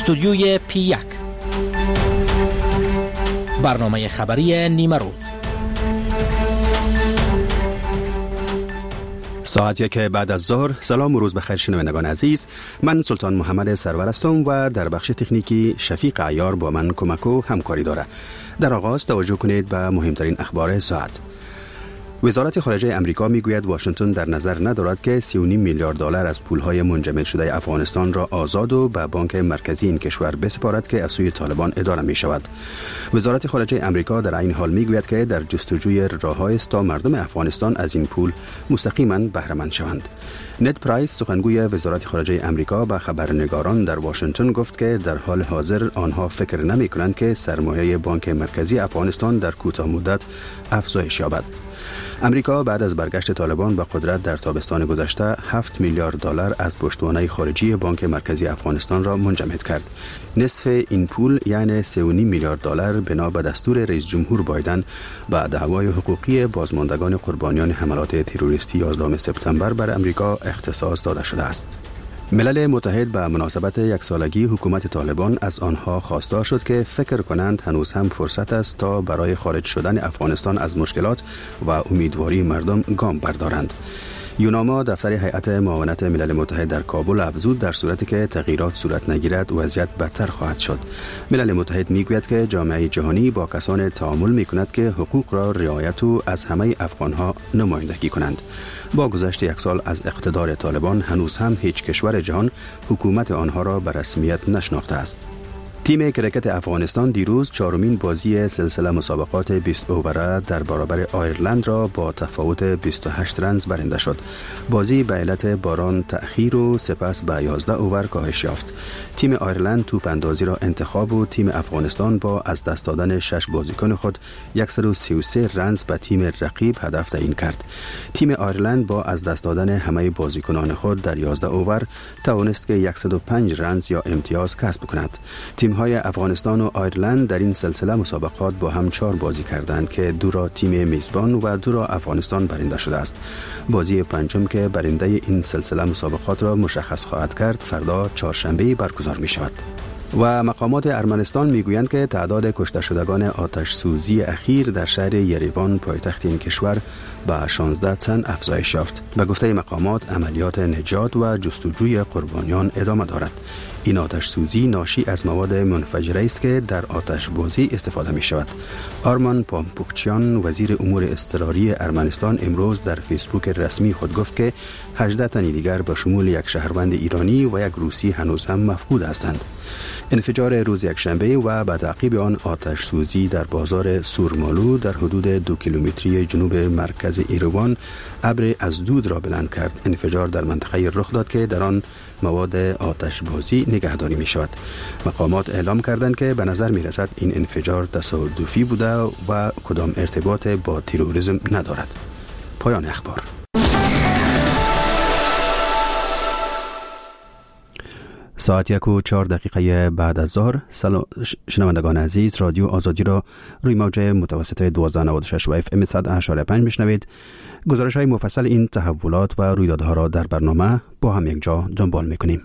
استودیوی P1 برنامه خبری نیمه روز. ساعت 1 بعد از ظهر. سلام و روز بخیر شنوندگان عزیز. من سلطان محمد سرور هستم و در بخش تکنیکی شفیق عیار با من کمک و همکاری داره. در آغاز توجه کنید به مهمترین اخبار ساعت. وزارت خارجه امریکا میگوید واشنگتن در نظر ندارد که 3.5 میلیارد دلار از پولهای منجمد شده افغانستان را آزاد و به بانک مرکزی این کشور بسپارد که از سوی طالبان اداره می شود. وزارت خارجه امریکا در این حال میگوید که در جستجوی راه‌هایی است تا مردم افغانستان از این پول مستقیما بهره مند شوند. نت پرایس سخنگوی وزارت خارجه امریکا به خبرنگاران در واشنگتن گفت که در حال حاضر آنها فکر نمی کنند که سرمایه بانک مرکزی افغانستان در کوتاه مدت افزایش یابد. امریکا بعد از برگشت طالبان به قدرت در تابستان گذشته 7 میلیارد دلار از پشتوانه خارجی بانک مرکزی افغانستان را منجمد کرد. نصف این پول یعنی 3.5 میلیارد دلار بنا به دستور رئیس جمهور بایدن به دعوای حقوقی بازماندگان قربانیان حملات تروریستی 11 سپتامبر بر امریکا اختصاص داده شده است. ملل متحد به مناسبت یک سالگی حکومت طالبان از آنها خواستار شد که فکر کنند هنوز هم فرصت است تا برای خارج شدن افغانستان از مشکلات و امیدواری مردم گام بردارند. یوناما دفتر هیئت معاونت ملل متحد در کابل افزود در صورتی که تغییرات صورت نگیرد وضعیت بدتر خواهد شد. ملل متحد میگوید که جامعه جهانی با کسان تعامل میکند که حقوق را رعایت و از همه افغانها نمایندگی کنند. با گذشت یک سال از اقتدار طالبان هنوز هم هیچ کشور جهان حکومت آنها را به رسمیت نشناخته است. تیم کرکت افغانستان دیروز چهارمین بازی سلسله مسابقات 20 اووره در برابر آیرلند را با تفاوت 28 رنز برنده شد. بازی به علت باران تأخیر و سپس به 11 اوور کاهش یافت. تیم آیرلند توپ اندازی را انتخاب و تیم افغانستان با از دست دادن 6 بازیکن خود 133 رنز به تیم رقیب هدف تعیین کرد. تیم آیرلند با از دست دادن همه بازیکنان خود در 11 اوور توانست که 105 رنز یا امتیاز کسب کند. تیم‌های افغانستان و آیرلند در این سلسله مسابقات با هم 4 بازی کردند که 2 را تیم میزبان و 2 را افغانستان برنده شده است. بازی پنجم که برنده این سلسله مسابقات را مشخص خواهد کرد فردا چهارشنبه برگزار می شود. و مقامات ارمنستان میگویند که تعداد کشته شدگان آتش سوزی اخیر در شهر یریوان پایتخت این کشور به 16 تن افزایش یافت. به گفته مقامات عملیات نجات و جستجوی قربانیان ادامه دارد. این آتش سوزی ناشی از مواد منفجره است که در آتش بازی استفاده می شود. آرمان پامپوکچیان وزیر امور اضطراری ارمنستان امروز در فیسبوک رسمی خود گفت که 18 تن دیگر به شمول یک شهروند ایرانی و یک روسی هنوز هم مفقود هستند. انفجار روز یکشنبه و به تعقیب آن آتش سوزی در بازار سورمالو در حدود 2 کیلومتری جنوب مرکز ایروان ابر از دود را بلند کرد. انفجار در منطقه رخ داد که در آن مواد آتش بازی نگهداری می شود. مقامات اعلام کردند که به نظر می رسد این انفجار تصادفی بوده و کدام ارتباط با تروریسم ندارد. پایان اخبار. ساعت 1:04 بعد از ظهر. شنوندگان عزیز، رادیو آزادی را روی موج متوسط 1296 و FM 100.5 میشنوید. گزارش های مفصل این تحولات و رویدادها را در برنامه با هم یک جا دنبال میکنیم.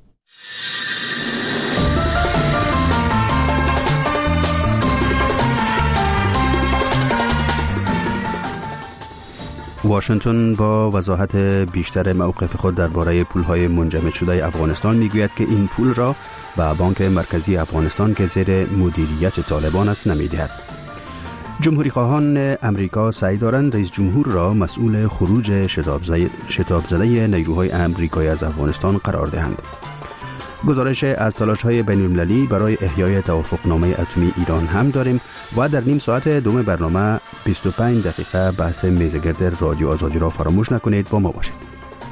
واشنگتن با وضاحت بیشتر موقف خود درباره پولهای منجمد شده افغانستان میگوید که این پول را به بانک مرکزی افغانستان که زیر مدیریت طالبان است نمیدهد. جمهوری خواهان امریکا سعی دارند رئیس جمهور را مسئول خروج شتاب زده نیروهای امریکایی از افغانستان قرار دهند. گزارش از تلاش‌های بین‌المللی برای احیای توافقنامه اتمی ایران هم داریم و در نیم ساعت دوم برنامه 25 دقیقه بحث میزگرد رادیو آزادی را فراموش نکنید. با ما باشید.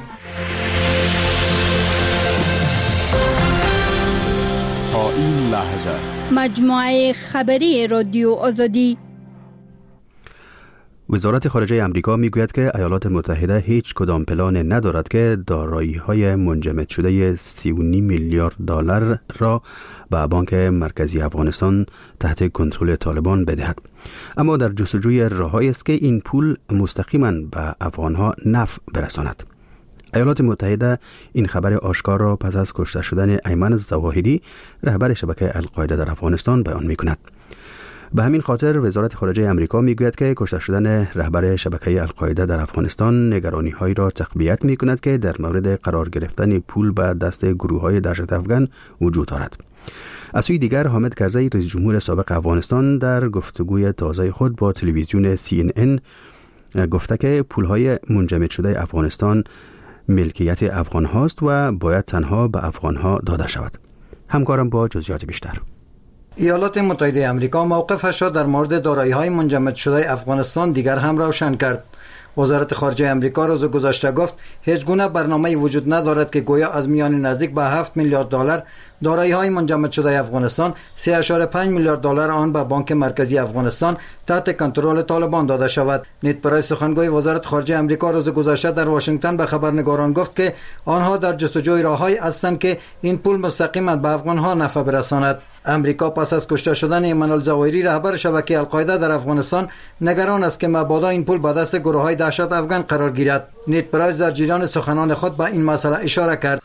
تا این لحظه مجموعه خبری رادیو آزادی. وزارت خارجه امریکا میگوید که ایالات متحده هیچ کدام پلان ندارد که دارایی‌های منجمد شده 3.5 میلیارد دلار را به بانک مرکزی افغانستان تحت کنترل طالبان بدهد. اما در جستجوی راه‌هایی است که این پول مستقیما به افغانها نفع برساند. ایالات متحده این خبر آشکار را پس از کشته شدن ایمن الظواهری رهبر شبکه القاعده در افغانستان بیان می‌کند. به همین خاطر وزارت خارجه آمریکا میگوید که کشته شدن رهبر شبکه القاعده در افغانستان نگرانی‌هایی را تقویت می‌کند که در مورد قرار گرفتن پول به دست گروه‌های دهشت افغان وجود دارد. از سوی دیگر حامد کرزی رئیس جمهور سابق افغانستان در گفتگوی تازه خود با تلویزیون CNN گفته که پول‌های منجمد شده افغانستان ملکیت افغان هاست و باید تنها به افغان ها داده شود. همکارم با جزئیات بیشتر. ایالات متحده آمریکا موقفش را در مورد دارایی‌های منجمد شده افغانستان دیگر هم روشن کرد. وزارت خارجه آمریکا روز گذشته گفت هیچ گونه برنامه‌ای وجود ندارد که گویا از میان نزدیک به 7 میلیارد دلار دارایی‌های منجمد شده افغانستان 3.5 میلیارد دلار آن به بانک مرکزی افغانستان تحت کنترل طالبان داده شود. نیت پرایس سخنگوی وزارت خارجه آمریکا روز گذشته در واشنگتن به خبرنگاران گفت که آنها در جستجوی راه‌هایی هستند که این پول مستقیما به افغان‌ها نفع برساند. امریکا پس از کشته شدن ایمن الظواهری رهبر شبکه القاعده در افغانستان نگران است که مبادا این پول به دست گروه‌های دهشت افغان قرار گیرد. نیت پرایس در جریان سخنان خود به این مسئله اشاره کرد.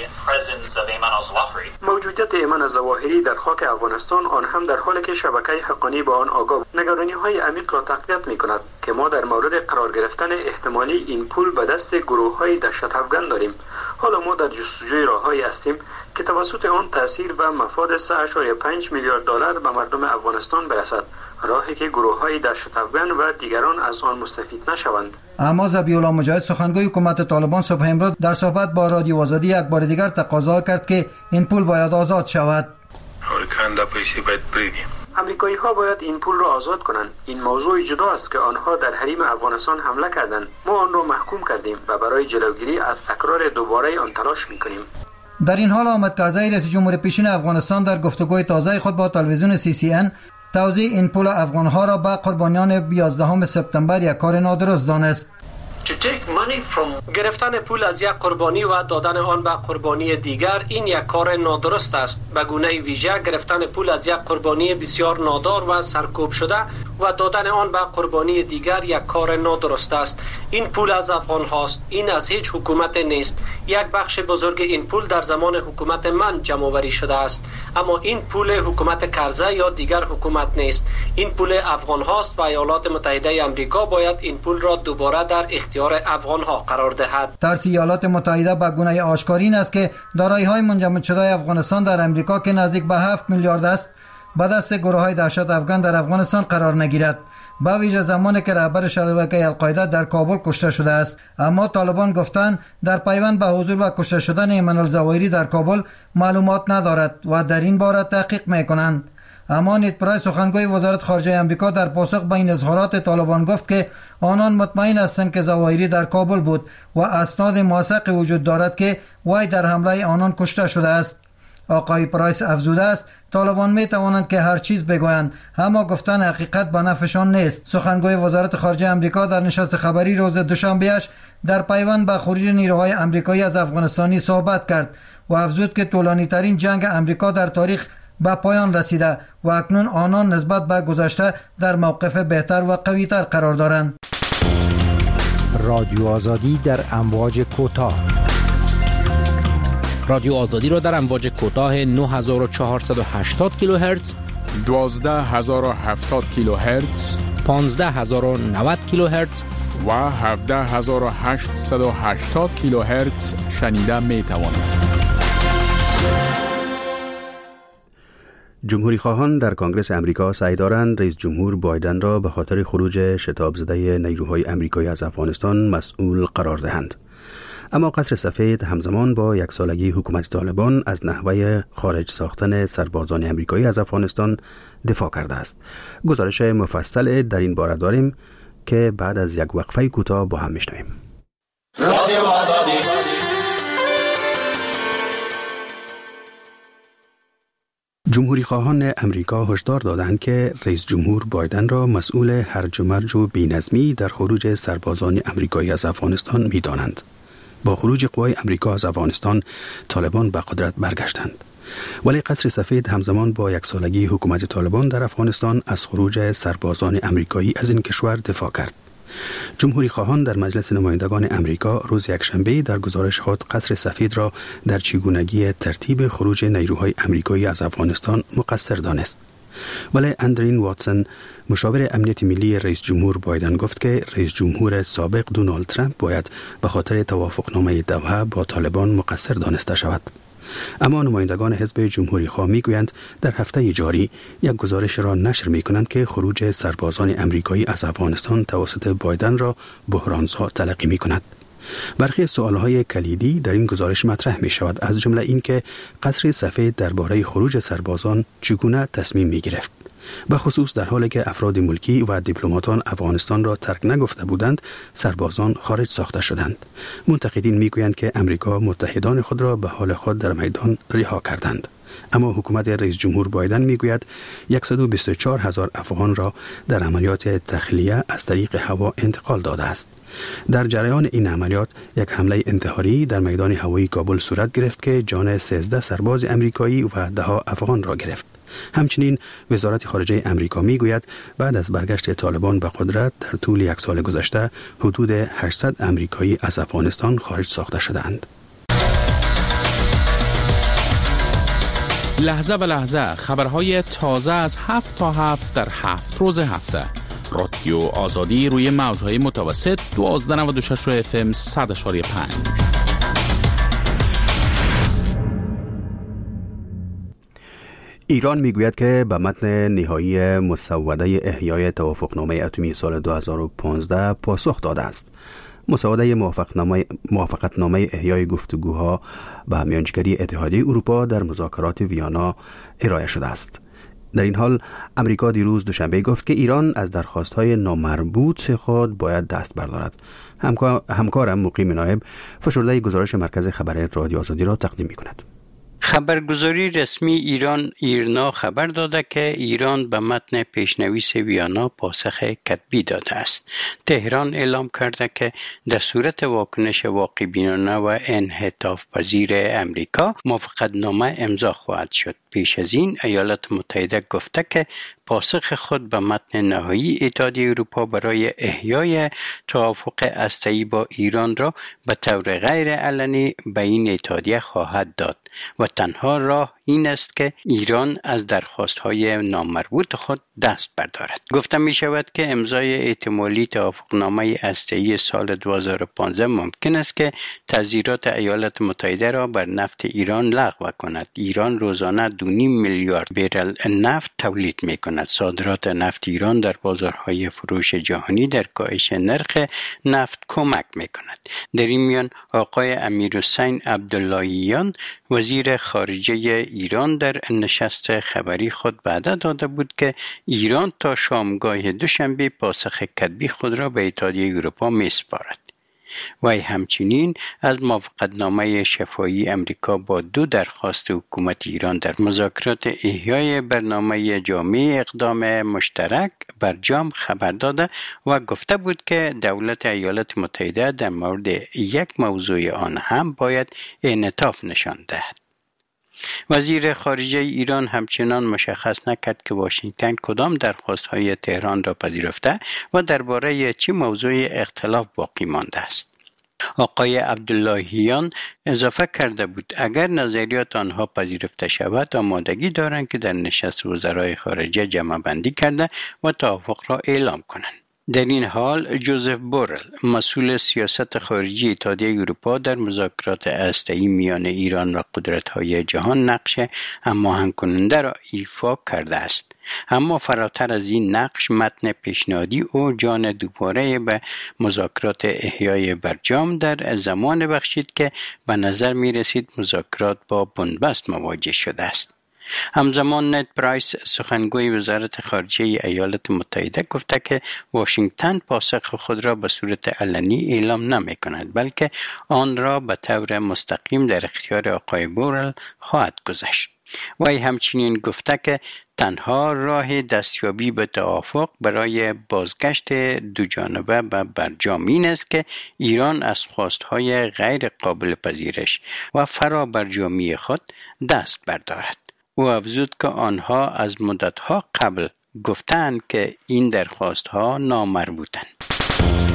موجودیت ایمن الظواهری در خاک افغانستان آن هم در حالی که شبکه حقانی با آن آگاه نگرانی‌های عمیق را تقویت می‌کند که ما در مورد قرار گرفتن احتمالی این پول به دست گروه‌های دهشت افغان داریم. حالا ما در جستجوی راه‌هایی هستیم که توسط آن تاثیر و مفاد 3.5 میلیارد دلار به مردم افغانستان برسد، راهی که گروه‌های دهشت افغان و دیگران از آن مستفید نشوند. اما ذبیح‌الله مجاهد سخنگوی حکومت طالبان صبح امروز در صحبت با رادیو آزادی یک بار دیگر تقاضا کرد که این پول باید آزاد شود. امریکایی‌ها باید این پول را آزاد کنند. این موضوع جدا است که آنها در حریم افغانستان حمله کردند. ما آن را محکوم کردیم و برای جلوگیری از تکرار دوباره آن تلاش می‌کنیم. در این حال حامد کرزی رئیس جمهور پیشین افغانستان در گفتگوی تازه خود با تلویزیون CNN توزیع این پول افغان‌ها را به قربانیان 11 سپتامبر یک کار نادرست دانست. گرفتن پول از یک قربانی و دادن آن به قربانی دیگر این یک کار نادرست است. به گونه ویژه گرفتن پول از یک قربانی بسیار نادار و سرکوب شده و دادن آن به قربانی دیگر یک کار نادرست است. این پول از افغان هاست. این از هیچ حکومت نیست. یک بخش بزرگ این پول در زمان حکومت من جمع آوری شده است، اما این پول حکومت کرزی یا دیگر حکومت نیست. این پول افغان هاست و ایالات متحده آمریکا باید این پول را دوباره در اختیار افغان ها قرار دهد. ترس ایالات متحده به گونه آشکار این است که دارایی‌های منجمد شده افغانستان در امریکا که نزدیک به 7 میلیارد است به دست گروه‌های دهشت افغان در افغانستان قرار نگیرد، به ویژه زمانی که رهبر شبکه القاعده در کابل کشته شده است. اما طالبان گفتند در پیوند به حضور و کشته شدن ایمن الظواهری در کابل معلومات ندارد و در این باره تحقیق می‌کنند. اما نیت پرایس سخنگوی وزارت خارجه آمریکا در پاسخ به این اظهارات طالبان گفت که آنان مطمئن هستند که ظواهری در کابل بود و اسناد موثق وجود دارد که وی در حمله آنان کشته شده است. آقای پرایس افزوده است طالبان می توانند که هر چیز بگویند، اما گفتن حقیقت به نفعشان نیست. سخنگوی وزارت خارجه آمریکا در نشست خبری روز دوشنبه‌اش در پیوند به خروج نیروهای آمریکایی از افغانستان صحبت کرد و افزود که طولانی ترین جنگ آمریکا در تاریخ به پایان رسیده و اکنون آنان نسبت به گذشته در موقف بهتر و قوی‌تر قرار دارند. رادیو آزادی در امواج کوتاه. رادیو آزادی را در امواج کوتاه 9480 کیلوهرتز، 12070 کیلوهرتز، 15090 کیلوهرتز و 17880 کیلوهرتز شنیده می توانید. جمهوری خواهان در کنگره امریکا سعی دارند رئیس جمهور بایدن را به خاطر خروج شتاب زده نیروهای امریکایی از افغانستان مسئول قرار دهند. اما قصر سفید همزمان با یک سالگی حکومت طالبان از نحوه خارج ساختن سربازان امریکایی از افغانستان دفاع کرده است. گزارش مفصل در این باره داریم که بعد از یک وقفه کوتاه با هم میشنویم. رادیو آزادی. جمهوری خواهان امریکا هشدار دادند که رئیس جمهور بایدن را مسئول هرج و مرج و بی‌نظمی در خروج سربازان امریکایی از افغانستان می‌دانند. با خروج قوای امریکا از افغانستان طالبان به قدرت برگشتند، ولی قصر سفید همزمان با یک سالگی حکومت طالبان در افغانستان از خروج سربازان امریکایی از این کشور دفاع کرد. جمهوری خواهان در مجلس نمایندگان امریکا روز یکشنبه در گزارش خود قصر سفید را در چگونگی ترتیب خروج نیروهای امریکایی از افغانستان مقصر دانست. ولی اندرین واتسون مشاور امنیت ملی رئیس جمهور بایدن گفت که رئیس جمهور سابق دونالد ترامپ باید به خاطر توافقنامه دوحه با طالبان مقصر دانسته شود. اما نمایندگان حزب جمهوری خواه میگویند در هفته جاری یک گزارش را نشر میکنند که خروج سربازان امریکایی از افغانستان توسط بایدن را بحرانزا تلقی میکند. برخی سوالهای کلیدی در این گزارش مطرح می شود، از جمله این که قصر سفید درباره خروج سربازان چگونه تصمیم می گرفت. به خصوص در حالی که افراد ملکی و دیپلماتان افغانستان را ترک نگفته بودند، سربازان خارج ساخته شدند. منتقدین می گویند که امریکا متحدان خود را به حال خود در میدان رها کردند. اما حکومت رئیس جمهور بایدن می گوید 124,000 افغان را در عملیات تخلیه از طریق هوا انتقال داده است. در جریان این عملیات یک حمله انتحاری در میدان هوایی کابل صورت گرفت که جان 13 سرباز امریکایی و 10 افغان را گرفت. همچنین وزارت خارجه امریکا می گوید بعد از برگشت طالبان به قدرت در طول یک سال گذشته حدود 800 امریکایی از افغانستان خارج ساخته شدند. لحظه به لحظه خبرهای تازه از 7 تا 7 در 7 روز هفته. رادیو آزادی روی موجهای متوسط 1296 FM 100.5. ایران میگوید که به متن نهایی مسوده احیای توافقنامه اتمی سال 2015 پاسخ داده است. مسوده موافقتنامه احیای گفتگوها به میانجیگری اتحادیه اروپا در مذاکرات ویانا ارائه شده است. در این حال امریکا دیروز دوشنبه گفت که ایران از درخواست‌های نامربوط خود باید دست بردارد. همکارم مقیم نایب فشرده گزارش مرکز خبر رادیو آزادی را تقدیم می‌کند. خبرگزاری رسمی ایران ایرنا خبر داده که ایران به متن پیشنویس ویانا پاسخ کتبی داده است. تهران اعلام کرده که در صورت واکنش واقع بینانه و انعطاف پذیر امریکا موافقتنامه امضا خواهد شد. پیش از این ایالات متحده گفته که پاسخ خود به متن نهایی اتحادیه اروپا برای احیای توافق هسته‌ای با ایران را به طور غیر علنی به این اتحادیه خواهد داد و تنها راه این است که ایران از درخواست‌های نامربوط خود دست بردارد. گفته می شود که امضای احتمالی توافقنامه هسته‌ای سال 2015 ممکن است که تذیرات ایالات متحده را بر نفت ایران لغو کند. ایران روزانه 2.5 میلیارد برل نفت تولید می کند. صادرات نفت ایران در بازارهای فروش جهانی در کاهش نرخ نفت کمک می کند. در این میان آقای امیرحسین عبداللهیان وزیر خارجه ایران در نشست خبری خود وعده داده بود که ایران تا شامگاه دوشنبه پاسخ کتبی خود را به اتحادیه اروپا می‌سپارد. وی همچنین از موافقتنامه شفاهی امریکا با 2 درخواست حکومت ایران در مذاکرات احیای برنامه جامع اقدام مشترک برجام خبر داده و گفته بود که دولت ایالات متحده در مورد یک موضوع آن هم باید انعطاف نشان دهد. وزیر خارجه ایران همچنان مشخص نکرد که واشنگتن کدام درخواست‌های تهران را پذیرفته و درباره چه موضوع اختلاف باقی مانده است. آقای عبداللهیان اضافه کرده بود اگر نظریات آنها پذیرفته شود آمادگی دارند که در نشست وزرای خارجه جمع بندی کرده و توافق را اعلام کنند. در این حال جوزف بورل مسئول سیاست خارجی اتحادیه اروپا در مذاکرات هسته‌ای میان ایران و قدرت‌های جهان نقش هماهنگ کننده را ایفا کرده است. اما فراتر از این نقش متن پیشنهادی او جان دوباره به مذاکرات احیای برجام در زمان بخشید که به نظر می رسید مذاکرات با بنبست مواجه شده است. همزمان نت پرایس سخنگوی وزارت خارجه ایالات متحده گفته که واشنگتن پاسخ خود را به صورت علنی اعلام نمی کند بلکه آن را به طور مستقیم در اختیار آقای بورل خواهد گذاشت. وی همچنین گفته که تنها راه دستیابی به توافق برای بازگشت دوجانبه به برجام این است که ایران از خواستهای غیر قابل پذیرش و فرابرجامی خود دست بردارد. او افزود که آنها از مدتها قبل گفتند که این درخواستها نامربوطند.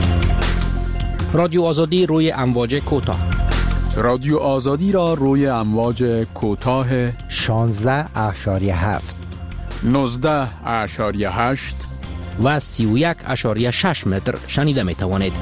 رادیو آزادی روی امواج کوتاه. رادیو آزادی را روی امواج کوتاه 16.7 19.8 و 31.6 متر شنیده می توانید.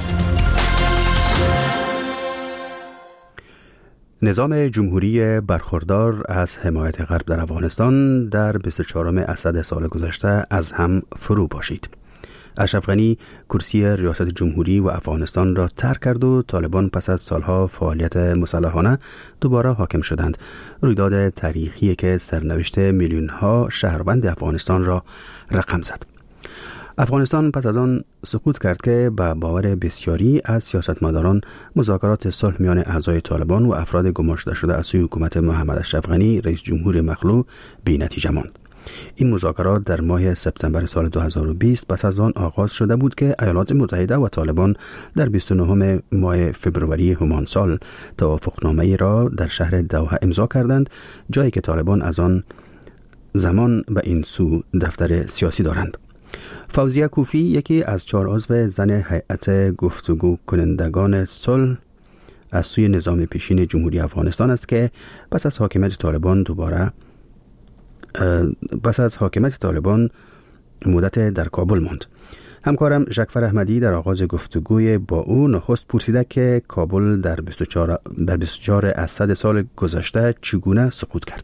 نظام جمهوری برخوردار از حمایت غرب در افغانستان در 24 اسد سال گذشته از هم فرو پاشید. اشرف غنی کرسی ریاست جمهوری و افغانستان را ترک کرد و طالبان پس از سالها فعالیت مسلحانه دوباره حاکم شدند. رویداد تاریخی که سرنوشت میلیون‌ها شهروند افغانستان را رقم زد. افغانستان پس از آن سقوط کرد که به باور بسیاری از سیاستمداران مذاکرات صلح میان اعضای طالبان و افراد گماشته شده از سوی حکومت محمد اشرف غنی رئیس جمهور مخلوع بی‌نتیجه ماند. این مذاکرات در ماه سپتامبر سال 2020 پس از آن آغاز شده بود که ایالات متحده و طالبان در 29 ماه فوریه همان سال توافقنامه‌ای را در شهر دوحه امضا کردند، جایی که طالبان از آن زمان به این سو دفتر سیاسی دارند. فوزیه کوفی یکی از 4 عضو زن هیئت گفتگو کنندگان صلح از سوی نظام پیشین جمهوری افغانستان است که پس از حاکمیت طالبان مدت در کابل ماند. همکارم ژکفر احمدی در آغاز گفتگوی با او نخست پرسیده که کابل در 24 اسد سال گذشته چگونه سقوط کرد.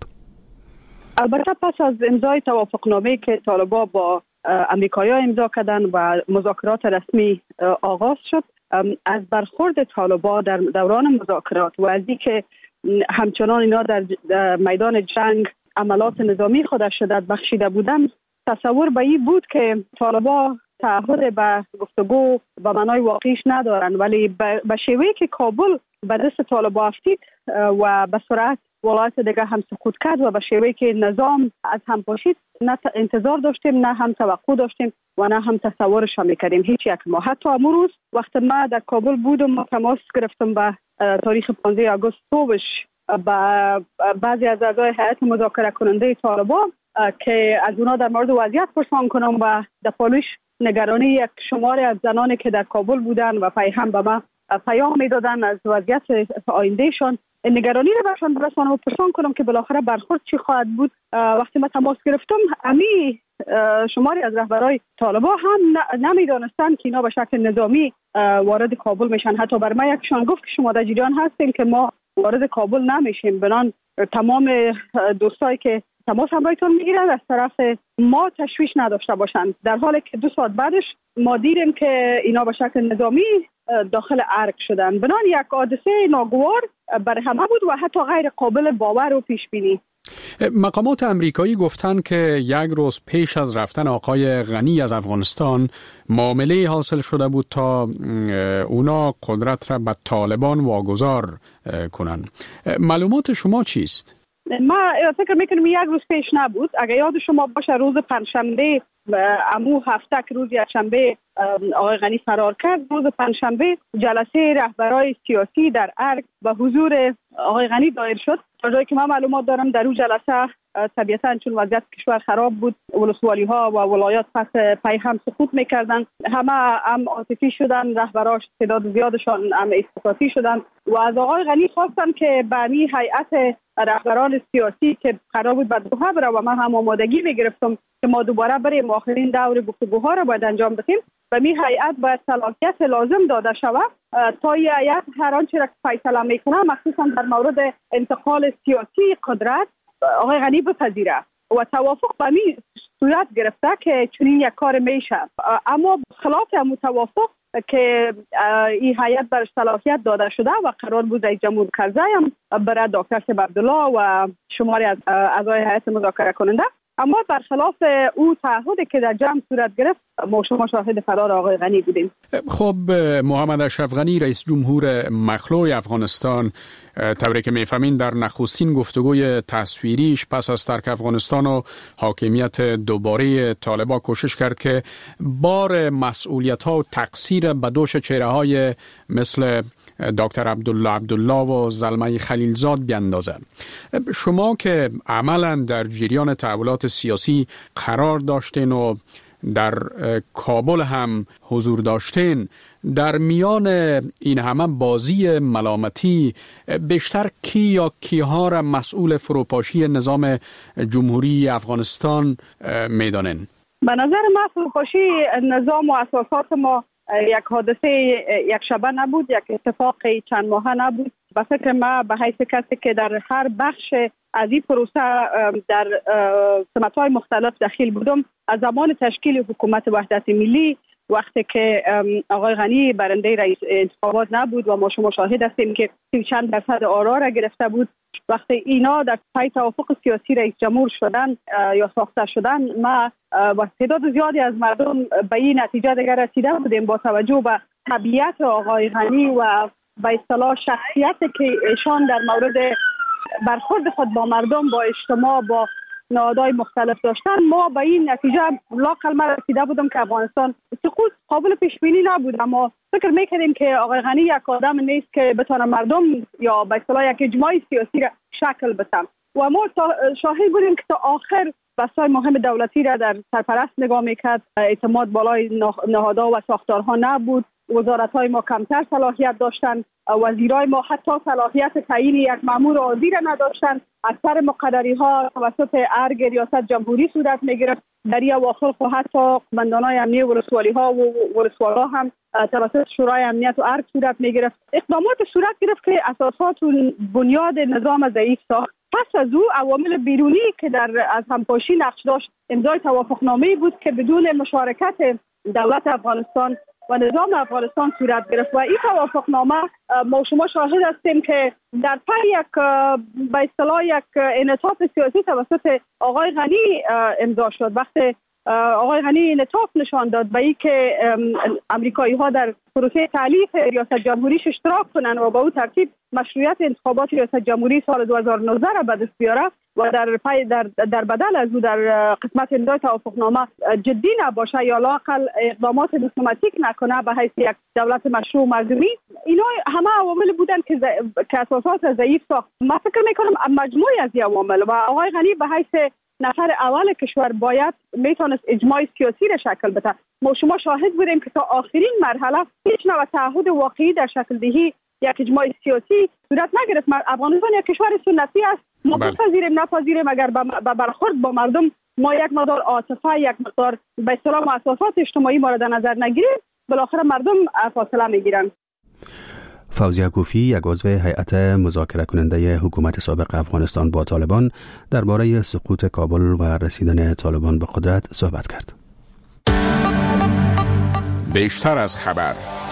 البته پس از امضای توافقنامه‌ای که طالبان با امریکایی‌ها امضا کردن و مذاکرات رسمی آغاز شد، از برخورد طالبان در دوران مذاکرات و از اینکه همچنان اینا در میدان جنگ عملات نظامی خود شدت بخشیده بودن، تصور به این بود که طالبان تعهد به گفتگو به معنای واقعیش ندارن، ولی به شیوهی که کابل به دست طالبان افتید و به سرعت ولایت دیگه هم سقوط کرد و به شیوهی که نظام از هم پاشید، نه انتظار داشتیم، نه هم توقع داشتیم و نه هم تصورش هم میکردیم هیچ یک ما. حتی امروز وقتی ما در کابل بودم و تماس گرفتم به تاریخ 15 آگوست صبحش با بعضی از اعضای هیئت مذاکره کننده طالبان که از اونا در مورد وضعیت پرسان کنم و در پالوش نگرانی یک شماری از زنانی که در کابل بودن و هم به ما پیام میدادن از وضعیت آیندهشان، نگرانی رو برشان برسانم و پرسان کنم که بالاخره برخورد چی خواهد بود. وقتی من تماس گرفتم، امی شماری از رهبرای طالبان هم نمیدانستن که اینا به شکل نظامی وارد کابل میشن. حتی بر من یکشان گفت که شما در جریان هستین که ما وارد کابل نمیشیم، بنان تمام دوستایی که تماس همراهتون میگیرن از طرف ما تشویش نداشته باشند، در حالی که 2 ساعت بعدش ما دیدیم که اینا به شکل نظامی داخل ارگ شدن. بنان یک حادثه ناگوار برای همه بود و حتی غیر قابل باور و پیش بینی. مقامات امریکایی گفتن که 1 روز پیش از رفتن آقای غنی از افغانستان معامله حاصل شده بود تا اونا قدرت را به طالبان واگذار کنن. معلومات شما چیست؟ ما فکر میکنم 1 روز پیش نبود. اگر یاد شما باشه روز پنجشنبه، امو هفته که روز یکشنبه آقای غنی فرار کرد، روز پنجشنبه جلسه رهبرای سیاسی در ارگ به حضور آقای غنی دایر شد. تا جایی که من معلومات دارم در اون جلسه طبیعتاً چون وضعیت کشور خراب بود، ولسوالی‌ها و ولایات پس پی هم سقوط می‌کردن، همه هم عاطفی شدن، رهبراش تعداد زیادشان هم احساساتی شدن و از آقای غنی خواستن که به همین هیئت رهبران سیاسی که قرار بود به دوحه بره و من هم آمادگی می‌گرفتم که ما دوباره بریم آخرین دور گفتگوها را باید انجام بدیم، به می هیئت باید صلاحیت لازم داده شود تا این هیئت هر آنچه را فیصله میکنه، مخصوصا در مورد انتقال سیاسی قدرت، آقای غنی بپذیره و توافق به می صورت گرفته که چنین یک کار میشه. اما خلاف همون توافق که این هیئت برش صلاحیت داده شده و قرار بود رئیس جمهور کرزی هم برای دکتر سیب عبدالله و شماری از اعضای هیئت مذاکره کننده، اما برخلاف او تعهدی که در جمع صورت گرفت، ما شما شاهد فرار آقای غنی بودیم. خب محمد اشرف غنی رئیس جمهور مخلوع افغانستان، طوری که میفهمین در نخستین گفتگوی تصویریش پس از ترک افغانستان و حاکمیت دوباره طالبان کوشش کرد که بار مسئولیت ها و تقصیر به دوش چهره های مثل دکتر عبدالله و زلمه خلیلزاد بیندازه. شما که عملا در جریان تحولات سیاسی قرار داشتین و در کابل هم حضور داشتین، در میان این همه بازی ملامتی بیشتر کی یا کیها را مسئول فروپاشی نظام جمهوری افغانستان میدانن؟ به نظر ما فروپاشی نظام و اساسات ما یک حادثه یک شبه نبود، یک اتفاق چند ماهه نبود. به فکر ما به حیث کسی که در هر بخش از این پروسه در سمت‌های مختلف دخیل بودم، از زمان تشکیل حکومت وحدت ملی وقتی که آقای غنی برنده رئیس انتخابات نبود و ما شما شاهد هستیم که 30% آرا را گرفته بود، وقتی اینا در پای توافق سیاسی رئیس جمهور شدن یا ساخته شدن، ما با تعداد زیادی از مردم به این نتیجه دیگر رسیده بودیم با توجه به طبیعت آقای غنی و به اصطلاح شخصیتی که ایشان در مورد برخورد خود با مردم، با اجتماع، با نهادهای مختلف داشتن، ما به این نتیجه لااقل ما رسیده بودم که افغانستان سقوط قابل پیش بینی نبود. اما فکر میکردیم که آقای غنی یک آدم نیست که بتونه مردم یا به اصطلاح یک اجماع سیاسی را شکل بده و ما شاهد بودیم که تا آخر بحث‌های مهم دولتی را در سرپرست نگاه میکرد، اعتماد بالای نهادها و ساختارها نبود، وزارت‌های ما کمتر صلاحیت داشتند، وزیرای ما حتی صلاحیت تعیین یک مأمور عادی را نداشتند، اکثر مقرری‌ها توسط ارگ ریاست جمهوری صورت می‌گرفت، در این اواخر خو حتی قماندان‌های امنیه ولسوالی‌ها و ولسوالا هم توسط شورای امنیت و ارگ صورت می‌گرفت. اقدامات صورت گرفت که اساسات و بنیاد نظام ضعیف ساخت. پس از او عوامل بیرونی که از همپاشی نقش داشت، امضای توافقنامه‌ای بود که بدون مشارکت دولت افغانستان و نظام افغانستان صورت گرفت و این توافقنامه ما شما شاهد هستیم که در پی یک به اصطلاح یک انعطاف سیاسی توسط آقای غنی امضا شد. وقتی آقای غنی انعطاف نشان داد به اینکه امریکایی‌ها در پروسه تألیف ریاست جمهوریش اشتراک کنند و با او ترتیب مشروعیت انتخابات ریاست جمهوری سال 2019 را به دست بیاره و در بدل از او در قسمت امضای توافقنامه جدی نباشه یا لااقل اقدامات دیپلماتیک نکنه به حیث یک دولت مشروع مردمی، اینا همه عوامل بودن که اساسات ضعیف ساخت. من فکر میکنم مجموعی از این عوامل و آقای غنی به حیث نفر اول کشور باید میتونست اجماع سیاسی را شکل بده. ما شما شاهد بودیم که تا آخرین مرحله هیچ نوع تعهد واقعی در شکل دهی یک اجماع سیاسی صورت نگرفت. افغانستان یک کشور سنتی است، ما بپذیریم نپذیریم، اگر به برخورد با مردم ما یک مقدار عاطفه، یک مقدار به اصطلاح مؤسسات اجتماعی مورد نظر نگیریم، بالاخره مردم فاصله میگیرن. فوزیه کوفی، یک عضو هیئت مذاکره کننده حکومت سابق افغانستان با طالبان، درباره سقوط کابل و رسیدن طالبان به قدرت صحبت کرد. بیشتر از خبر.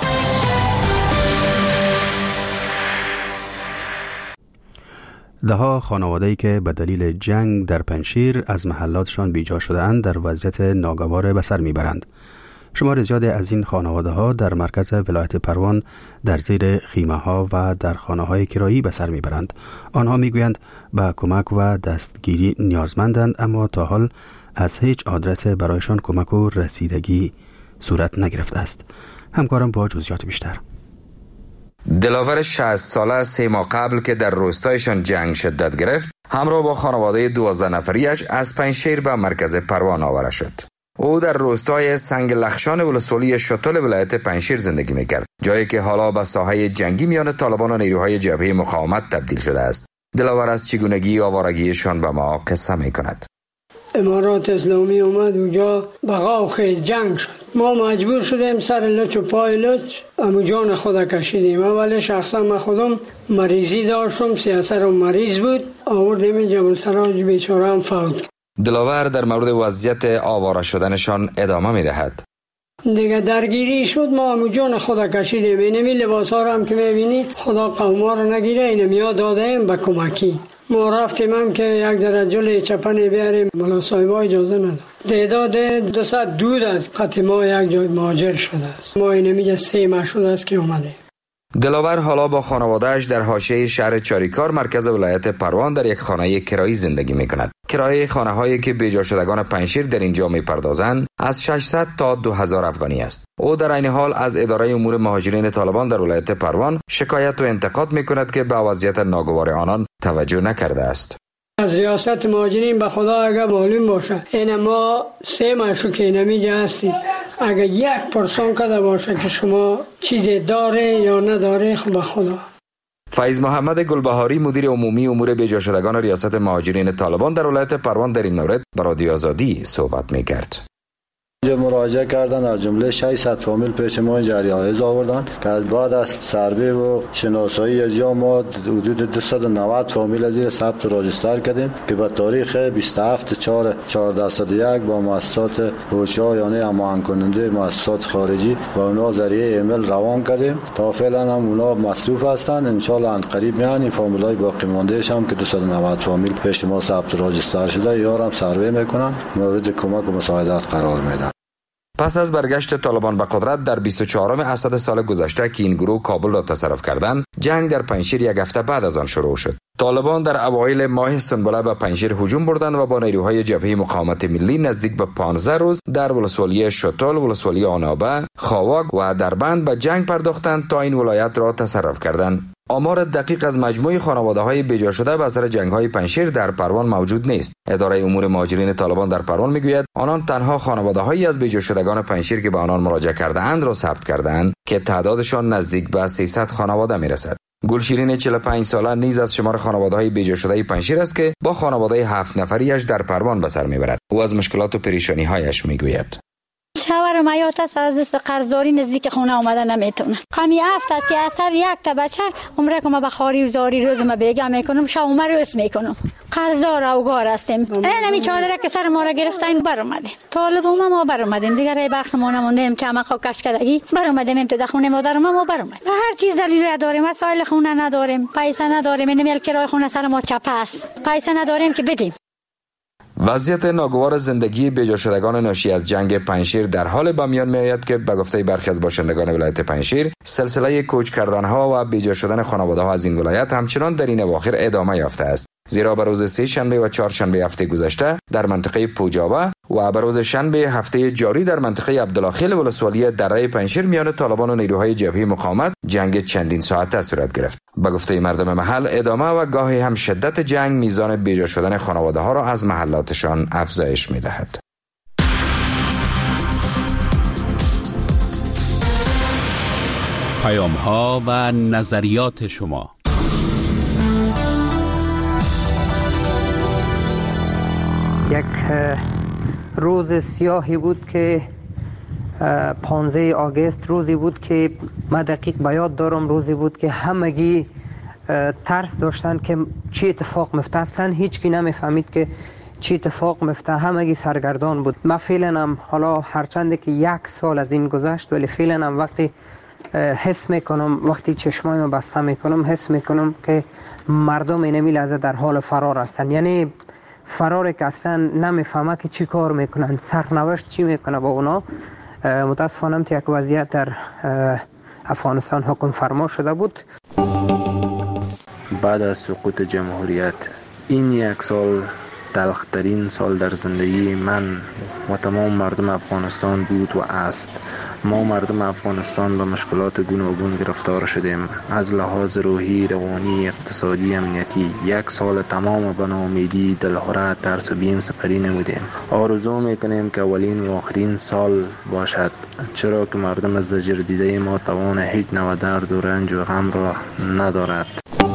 ده‌ها خانواده‌ای که به دلیل جنگ در پنجشیر از محلاتشان بیجا شده‌اند در وضعیت ناگوار به سر میبرند. شمار زیادی از این خانواده‌ها در مرکز ولایت پروان در زیر خیمه‌ها و در خانه‌های کرایی به سر میبرند. آنها میگویند به کمک و دستگیری نیازمندند، اما تا حال از هیچ آدرس برایشان کمک و رسیدگی صورت نگرفته است. همکارم با جزئیات بیشتر. دلاور 60 ساله 3 ماه قبل که در روستایشان جنگ شدت گرفت، همراه با خانواده 12 نفریش از پنجشیر به مرکز پروان آورده شد. او در روستای سنگ لخشان ولسوالی شتل ولایت پنجشیر زندگی میکرد، جایی که حالا به ساحه جنگی میان طالبان و نیروهای جبهه مقاومت تبدیل شده است. دلاور از چگونگی آوارگیشان به ما قصه میکند. امارات اسلامی اومد اونجا بقا و خیز جنگ شد. ما مجبور شدیم سر لچ و پای لچ امو جان خود کشیدیم. اولی شخصا من خودم مریضی داشتم، 33 مریض بود، آوردیم اینجا جبلسراج، بیچاره هم فوت. دلاور در مورد وضعیت آواره شدنشان ادامه میدهد. دیگه درگیری شد، ما امو جان خود کشیدیم. اینمی لباس ها هم که میبینی خدا قوما رو نگیره، اینمی ها دادیم به کمکی. ما رفتیم هم که یک درجل چپنی بیاریم، ملا صاحبا اجازه نداد. تعداد 200 دود از قطع ما یک جای مهاجر شده است. ما اینمی 3 ماه شده است که اومده. دلاور حالا با خانواده‌اش در حاشیه شهر چاریکار مرکز ولایت پروان در یک خانه کرایی زندگی می‌کند. کرایه خانه‌هایی که بیجا شدگان پنجشیر در اینجا می‌پردازند از 600 تا 2000 افغانی است. او در این حال از اداره امور مهاجرین طالبان در ولایت پروان شکایت و انتقاد می‌کند که به وضعیت ناگوار آنان توجه نکرده است. از ریاست مهاجرین به خدا اگر معلوم باشه این ما 3 مشو که نمیجا هستیم، اگر 1% کده باشه که شما چیزی داره یا نداره خب به خدا. فیض محمد گلبهاری مدیر عمومی امور بیجا شدگان ریاست مهاجرین طالبان در ولایت پروان در این مورد با رادیو آزادی صحبت می‌کرد. مراجعه کردن از جمله 600 فامیل پیش ما جریایز آوردن که از بعد از سروی و شناسایی از یا ما حدود 290 فامیل از این ثبت راجستر کردیم که به تاریخ 27/4/1401 با مؤسسات هوشا یعنی هماهنگ کننده مؤسسات خارجی و اونا ذریعه ایمیل روان کردیم. تا فعلا هم اونا مصروف هستن، ان شاء الله ان قریب میان این فامیلای باقی مانده هم که 290 فامیل پیش ما ثبت راجستر شده یارم سروی میکنن، مورد کمک و مساعدت قرار میدن. پس از برگشت طالبان به قدرت در 24 اسد سال گذشته که این گروه کابل را تصرف کردند، جنگ در پنجشیر 1 هفته بعد از آن شروع شد. طالبان در اوایل ماه سنبله به پنجشیر هجوم بردند و با نیروهای جبهه مقاومت ملی نزدیک به 15 روز در ولسوالی شتل، ولسوالی آنابه، خاواک و دربند به جنگ پرداختند تا این ولایت را تصرف کردند. آمار دقیق از مجموع خانواده‌های بیجا شده به اثر جنگ‌های پنجشیر در پروان موجود نیست. اداره امور مهاجرین طالبان در پروان میگوید آنان تنها خانواده‌هایی از بیجا شدگان پنجشیر که به آنان مراجعه کرده‌اند را ثبت کرده‌اند که تعدادشان نزدیک به 300 خانواده میرسد. گلشیرین 45 ساله نیز از شمار خانواده‌های بیجا شده پنجشیر است که با خانواده 7 نفریش در پروان به سر میبرد. او از مشکلات و پریشانی‌هایش میگوید. شوهرم حیات است، از دست قرضداری نزدیک خونه آمده نمیتونه. کمی هفت است اثر 1 تا بچه عمره که ما به خاری و زاری روز ما بیگا میکنم شب عمر روز میکنم. قرضدار اوگار هستیم. نمی چادره که سر ما را گرفتن بر اومدیم. طالب ما بر اومدیم دیگه رای بخش ما نموندیم که ما کش کردگی بر اومدیم تو خونه مادر ما بر اومد. هر چیز دلیل داریم، وسایل خونه نداریم، پیسه نداریم، نمیل کرای خونه سر ما چپ است. پیسه نداریم که بدیم. وضعیت ناگوار زندگی بیجا شدگان ناشی از جنگ پنجشیر در حال به میان میآید که به گفته برخی از باشندگان ولایت پنجشیر سلسله کوچ کردنها و بیجا شدن خانواده‌ها از این ولایت همچنان در این اواخر ادامه یافته است. زیرا به روز 3 شنبه و 4 شنبه هفته گذشته در منطقه پوجابه و به روز شنبه هفته جاری در منطقه عبدالخیل ولسوالی دره پنجشیر میان طالبان و نیروهای جبهه مقاومت جنگ چندین ساعته صورت گرفت. به گفته مردم محل ادامه و گاهی هم شدت جنگ میزان بیجا شدن خانواده ها را از محلاتشان افزایش میدهد. پیام ها و نظریات شما. یک روز سیاهی بود که 15 آگوست روزی بود که من دقیق به یاد دارم، روزی بود که همگی ترس داشتن که چی اتفاق میفته. اصلا هیچ کی نمیفهمید که چی اتفاق میفته، همگی سرگردان بود. من فعلا هم حالا هرچند که 1 سال از این گذشت ولی فعلا هم وقتی حس میکنم، وقتی چشمایم بسته میکنم حس میکنم که مردم اینمی لحظه در حال فرار هستن. یعنی فراره که اصلا نمیفهمه که چی کار میکنن، سرنوشت چی میکنه با اونا. متاسفانه یک وضعیت در افغانستان حکم فرما شده بود. بعد از سقوط جمهوریت این 1 سال تلخترین سال در زندگی من و تمام مردم افغانستان بود و است. ما مردم افغانستان به مشکلات گوناگون گرفتار شدیم، از لحاظ روحی، روانی، اقتصادی، امنیتی. 1 سال تمام به ناامیدی، دلهره، ترس و بیم سپری نمودیم. آرزو میکنیم که اولین و آخرین سال باشد، چرا که مردم از زجر دیده ما توان هیچ نوع درد و رنج و غم را ندارد.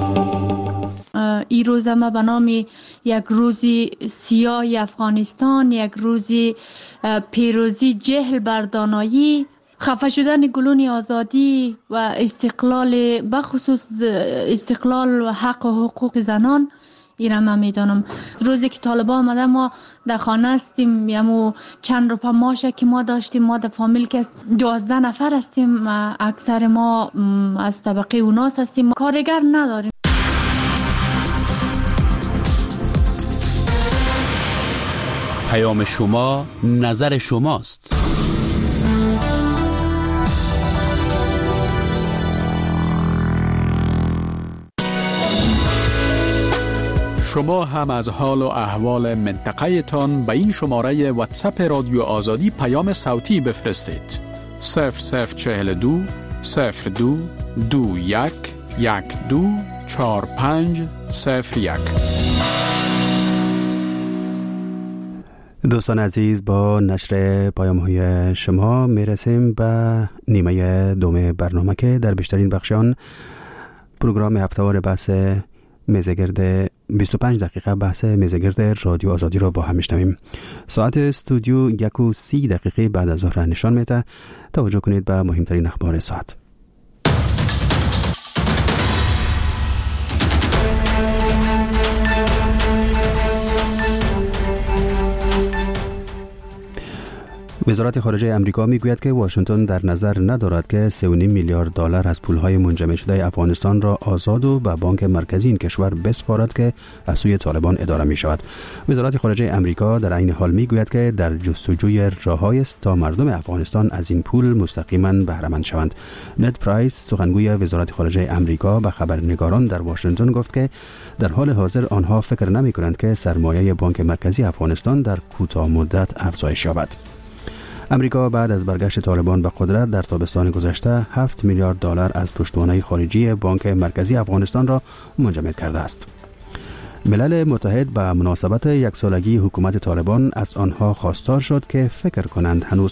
این روز ما به نام یک روزی سیاه افغانستان، یک روزی پیروزی جهل بر دانایی، خفه شدن گلون آزادی و استقلال، بخصوص استقلال و حق و حقوق زنان، این را من میدانم. روزی که طالبان آمده ما در خانه هستیم، یمو چند روپا ماشه که ما داشتیم، ما در فامیل که 12 نفر هستیم، اکثر ما از طبقه اوناس هستیم، کارگر نداریم. پیام شما نظر شماست. شما هم از حال و احوال منطقه تان به این شماره واتساپ رادیو آزادی پیام صوتی بفرستید. 0042 02 21 12 45 01. دوستان عزیز، با نشر پیام‌های شما میرسیم به نیمه دوم برنامه که در بیشترین بخشان پروگرام هفته‌وار بحث میزگرد 25 دقیقه بحث میزگرد رادیو آزادی را با هم میشنویم. ساعت استودیو 1:30 بعد از ظهر نشان میده. توجه کنید به مهمترین اخبار ساعت. وزارت خارجه امریکا میگوید که واشنگتن در نظر ندارد که 3.5 میلیارد دلار از پولهای منجمد شده افغانستان را آزاد و به بانک مرکزی این کشور بسپارد که از سوی طالبان اداره می شود. وزارت خارجه امریکا در عین حال میگوید که در جستجوی راههایی است تا مردم افغانستان از این پول مستقیما بهره مند شوند. نت پرایس، سخنگوی وزارت خارجه امریکا، به خبرنگاران در واشنگتن گفت که در حال حاضر آنها فکر نمی کنند که سرمایه بانک مرکزی افغانستان در کوتاه مدت افزایش یابد. امریکا بعد از برگشت طالبان به قدرت در تابستان گذشته 7 میلیارد دلار از پشتوانه خارجی بانک مرکزی افغانستان را منجمد کرده است. ملل متحد به مناسبت یک سالگی حکومت طالبان از آنها خواستار شد که فکر کنند هنوز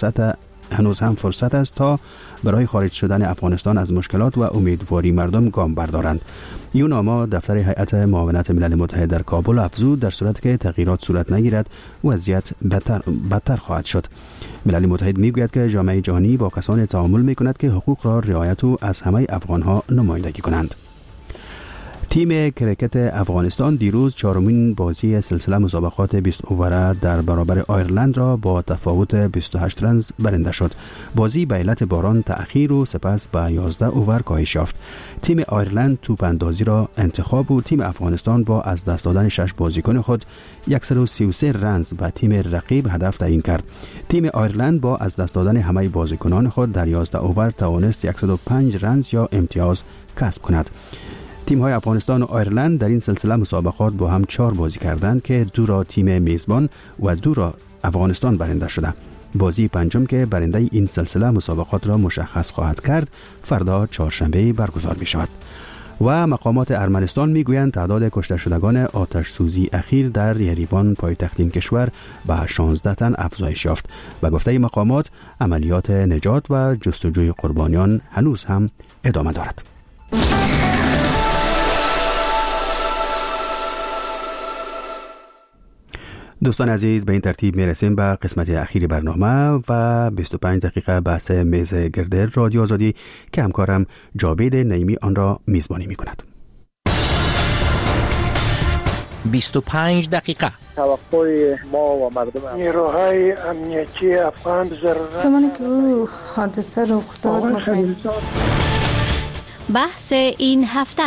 هم فرصت است تا برای خارج شدن افغانستان از مشکلات و امیدواری مردم گام بردارند. یوناما، دفتر هیئت معاونت ملل متحد در کابل، افزود در صورت که تغییرات صورت نگیرد وضعیت بدتر خواهد شد. ملل متحد میگوید که جامعه جهانی با کسانی تعامل میکند که حقوق را رعایت و از همه افغانها نمایندگی کنند. تیم کرکت افغانستان دیروز چهارمین بازی سلسله مسابقات 20 اووره در برابر آیرلند را با تفاوت 28 رنز برنده شد. بازی به علت باران تأخیر و سپس به 11 اوور کاهش یافت. تیم آیرلند توپ اندازی را انتخاب و تیم افغانستان با از دست دادن 6 بازیکن خود 133 رنز به تیم رقیب هدف تعیین کرد. تیم آیرلند با از دست دادن همه بازیکنان خود در 11 اوور توانست 105 رنز یا امتیاز کسب کند. تیم‌های افغانستان و آیرلند در این سلسله مسابقات با هم 4 بازی کردند که 2 را تیم میزبان و 2 را افغانستان برنده شده. بازی پنجم که برنده این سلسله مسابقات را مشخص خواهد کرد فردا چهارشنبه برگزار می شود. و مقامات ارمنستان میگویند تعداد کشته شدگان آتش سوزی اخیر در یریوان پایتخت این کشور به 16 تن افزایش یافت. به گفته مقامات عملیات نجات و جستجوی قربانیان هنوز هم ادامه دارد. دوستان عزیز، به این ترتیب میرسیم به قسمت اخیر برنامه و 25 دقیقه بحث میز گرد رادیو آزادی که همکارم جاوید نعیمی آن را میزبانی میکند. 25 دقیقه توقع ما و مردم نیروهای امنیتی افغان ضرورت زمانی که او حادثه رخ داد بحث این هفته.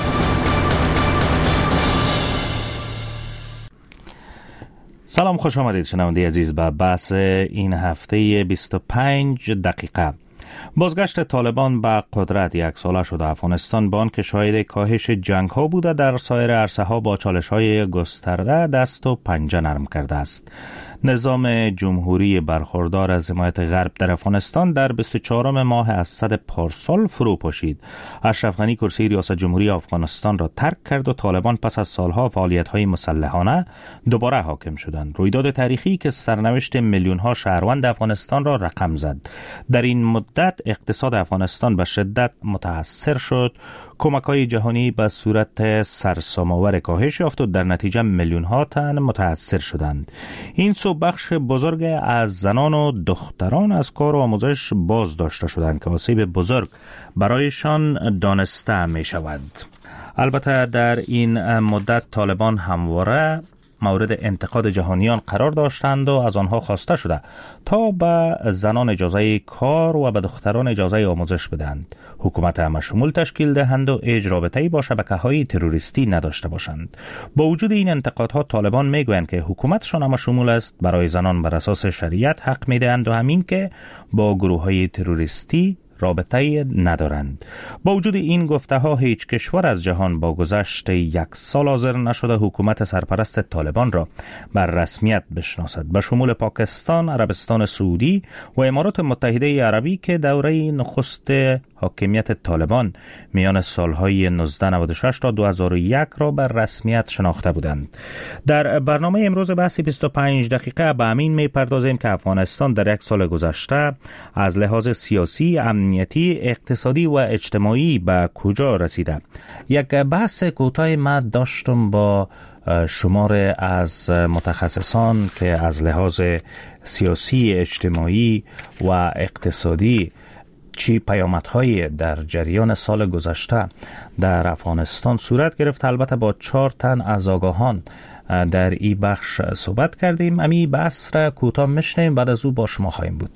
سلام، خوش آمدید شنونده عزیز به بحث این هفته 25 دقیقه. بازگشت طالبان به قدرت یک ساله شده افغانستان با آنکه شاهد کاهش جنگ ها بوده در سایر عرصه ها با چالش های گسترده دست و پنجه نرم کرده است. نظام جمهوری برخوردار از حمایت غرب در افغانستان در 24 ماه از صد پارسال فرو پاشید. اشرف غنی کرسی ریاست جمهوری افغانستان را ترک کرد و طالبان پس از سالها فعالیت‌های مسلحانه دوباره حاکم شدند. رویداد تاریخی که سرنوشت میلیون‌ها شهروند افغانستان را رقم زد. در این مدت اقتصاد افغانستان به شدت متاثر شد. کمک‌های جهانی به صورت سرسام‌آور کاهش یافت و در نتیجه میلیون‌ها تن متاثر شدند. این سو بخش بزرگ از زنان و دختران از کار و آموزش باز داشته شدند که آسیب بزرگ برایشان دانسته می شود. البته در این مدت طالبان همواره مورد انتقاد جهانیان قرار داشتند و از آنها خواسته شده تا به زنان اجازه کار و به دختران اجازه آموزش بدهند. حکومت همه شمول تشکیل دهند و رابطه‌ای با شبکه‌های تروریستی نداشته باشند. با وجود این انتقادها طالبان میگویند که حکومتشان همه شمول است، برای زنان بر اساس شریعت حق میدهند و همین که با گروه‌های تروریستی رابطه‌ای ندارند. با وجود این گفته‌ها هیچ کشور از جهان با گذشت یک سال حاضر نشده حکومت سرپرست طالبان را بر رسمیت بشناسد، به شمول پاکستان، عربستان سعودی و امارات متحده عربی که دوره نخست حاکمیت طالبان میان سالهای 1996 تا 2001 را به رسمیت شناخته بودند. در برنامه امروز بحث 25 دقیقه به همین میپردازیم که افغانستان در یک سال گذشته از لحاظ سیاسی، امنیتی، اقتصادی و اجتماعی به کجا رسیده. یک بحث کوتاه ما داشتم با شمار از متخصصان که از لحاظ سیاسی، اجتماعی و اقتصادی چی پیامدهایی در جریان سال گذشته در افغانستان صورت گرفت. البته با 4 تن از آگاهان در این بخش صحبت کردیم. امی بحث را کوتاه میشنیم، بعد از او با شما خواهیم بود.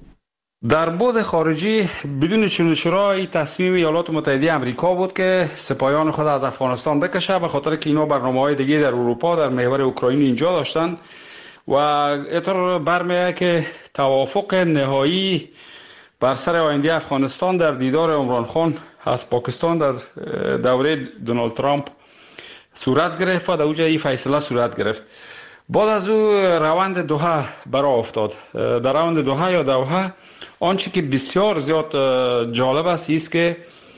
در بعد خارجی بدون چونچرای تصمیم ایالات متحده آمریکا بود که سپاهیان خود از افغانستان بکشه، به خاطر که اینا برنامه‌های دیگه در اروپا در محور اوکراین اینجا داشتن و اینطور برمی‌آید که توافق نهایی بر سر آینده افغانستان در دیدار عمران خان از پاکستان در دوره دونالد ترامپ صورت گرفت و در اونجا این فیصله صورت گرفت. بعد از او روند دوحه برای افتاد. در روند دوحه یا دوحه آنچه که بسیار زیاد جالب است که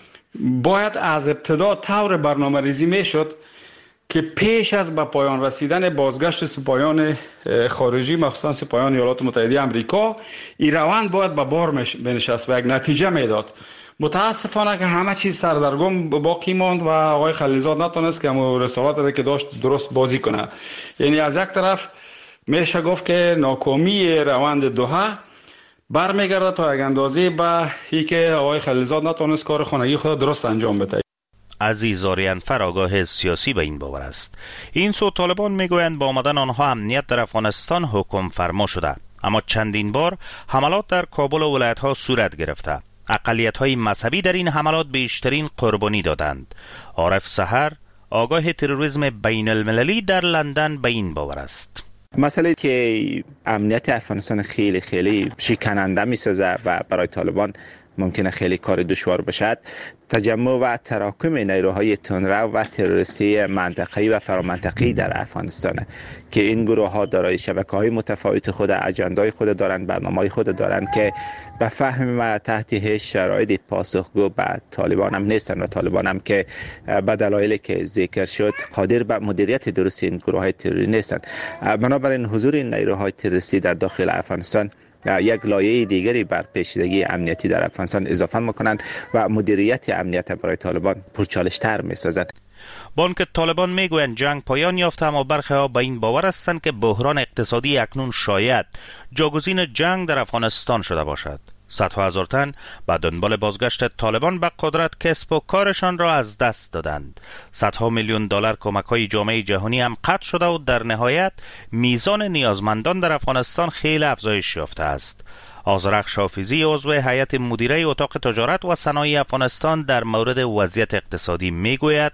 باید از ابتدا طور برنامه ریزی می شد که پیش از به پایان رسیدن بازگشت سپاهیان خارجی مخصوصا سپاهیان ایالات متحده آمریکا این روند باید به بار بنشست و یک نتیجه میداد. متاسفانه که همه چیز سردرگم باقی ماند و آقای خلیلزاد نتونست که همون رسالت که داشت درست بازی کنه. یعنی از یک طرف میشه گفت که ناکامی روند دوحه برمیگرده تا یک اندازه به این که آقای خلیلزاد نتونست کار خانگی خود درست انجام بده. عزیز آریانفر آگاه سیاسی به این باور است. این سو طالبان میگویند با آمدن آنها امنیت در افغانستان حکم فرما شده، اما چندین بار حملات در کابل و ولایت‌ها صورت گرفته. اقلیت‌های مذهبی در این حملات بیشترین قربانی دادند. عارف سحر آگاه تروریسم بین المللی در لندن به این باور است. مسئله که امنیت افغانستان خیلی خیلی شکننده می‌سازه و برای طالبان ممکنه خیلی کار دشوار باشد. تجمع و تراکم نیروهای تندرو و تروریستی منطقه‌ای و فرامنطقه‌ای در افغانستان که این گروه‌ها دارای شبکه‌های متفاوت خود، اجندای خود دارند، برنامه‌های خود دارند که به فهم و تحت هیچ شرایطی پاسخگو به طالبان هم نیستند و طالبان هم که به دلایلی که ذکر شد قادر به مدیریت درست این گروه‌های تروریستی نیستند. بنابراین حضور این نیروهای تروریستی در داخل افغانستان یک لایه دیگری بر پیچیدگی امنیتی در افغانستان اضافه میکنند و مدیریت امنیت برای طالبان پرچالش‌تر میسازد. بانک طالبان میگویند جنگ پایان یافته، اما برخی ها به این باور هستند که بحران اقتصادی اکنون شاید جاگزین جنگ در افغانستان شده باشد. صدها هزار تن به دنبال بازگشت طالبان به قدرت کسب و کارشان را از دست دادند. صدها میلیون دلار کمک‌های جامعه جهانی هم قطع شده و در نهایت میزان نیازمندان در افغانستان خیلی افزایش یافته است. آذرخش حافظی عضو هیئت مدیره اتاق تجارت و صنایع افغانستان در مورد وضعیت اقتصادی میگوید: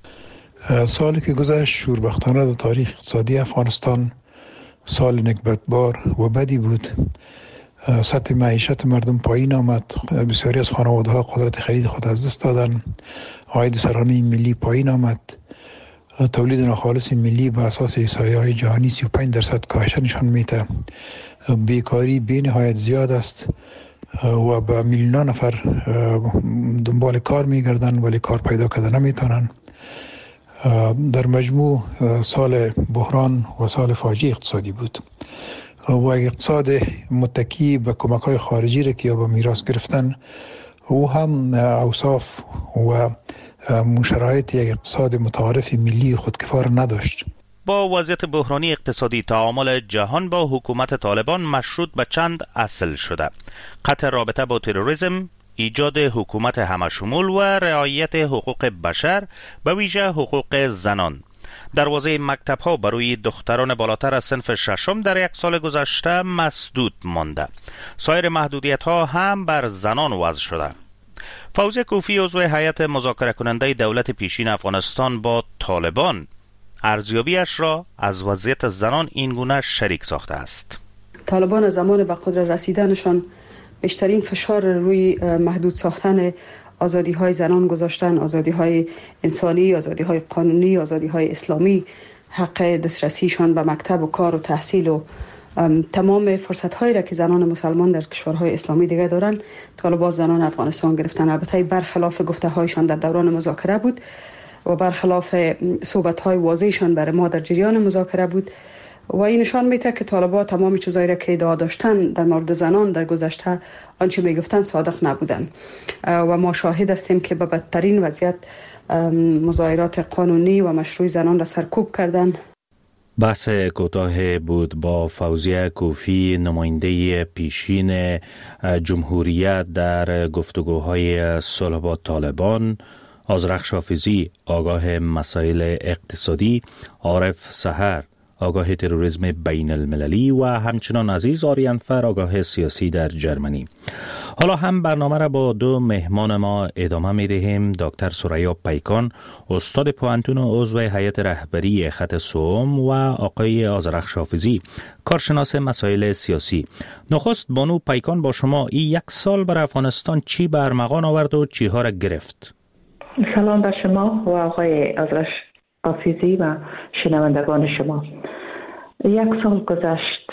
سالی که گذشت شوربختانه در تاریخ اقتصادی افغانستان سال نکبتبار و بدی بود. سطح معیشت مردم پایین آمد، بسیاری از خانواده‌ها قدرت خرید خود از دست دادن، عاید سرانه ملی پایین آمد، تولید ناخالص ملی به اساس احصایه‌های جهانی 35% کاهش نشان میده، بیکاری بی نهایت زیاد است و به میلیون نفر دنبال کار میگردن ولی کار پیدا کردن نمیتونن. در مجموع سال بحران و سال فاجعه اقتصادی بود و اقتصاد متکی به کمک‌های خارجی را که یا به میراث گرفتن او هم اوصاف و شرایط یک اقتصاد متعارف ملی خودکفا نداشت. با وضعیت بحرانی اقتصادی تعامل جهان با حکومت طالبان مشروط به چند اصل شده: قطع رابطه با تروریسم، ایجاد حکومت همشمول و رعایت حقوق بشر به ویژه حقوق زنان. دروازه مکتب‌ها برای دختران بالاتر از صنف ششم در یک سال گذشته مسدود مانده. سایر محدودیت‌ها هم بر زنان وضع شده. فوزی کوفی عضو هیئت مذاکره کننده دولت پیشین افغانستان با طالبان ارزیابیش را از وضعیت زنان اینگونه شریک ساخته است. طالبان زمان به قدرت رسیدنشان بیشترین فشار روی محدود ساختن آزادی‌های زنان گذاشتن، آزادی‌های انسانی، آزادی‌های قانونی، آزادی‌های اسلامی، حق دسترسیشان به مکتب و کار و تحصیل و تمام فرصت‌هایی را که زنان مسلمان در کشورهای اسلامی دیگه دارن طالبان زنان افغانستان گرفتن. البته برخلاف گفته‌هایشان در دوران مذاکره بود و برخلاف صحبت‌های واضحشان برای ما در جریان مذاکره بود و این نشان میده که طالبان تمام چیزایی را که ادعا داشتن در مورد زنان در گذشته آنچه میگفتن صادق نبودن و ما شاهد هستیم که به بدترین وضعیت مظاهرات قانونی و مشروع زنان را سرکوب کردن. بحث کوتاه بود با فوزیه کوفی، نماینده پیشین جمهوریت در گفتگوهای صلح با طالبان، آذرخش حافظی آگاه مسائل اقتصادی، عارف سحر آگاه تروریسم بین المللی و همچنان عزیز آریانفر آگاه سیاسی در جرمنی. حالا هم برنامه را با دو مهمان ما ادامه می دهیم. دکتر ثریا پیکان، استاد پوهنتون و عضو هیئت رهبری خط سوم و آقای آذرخش حافظی، کارشناس مسائل سیاسی. نخست بانو پیکان با شما، این 1 سال بر افغانستان چی برمغان آورد و چی ها را گرفت؟ سلام بر شما و آقای آذرخش حافظی و شنوندگان شما. 1 سال گذشت،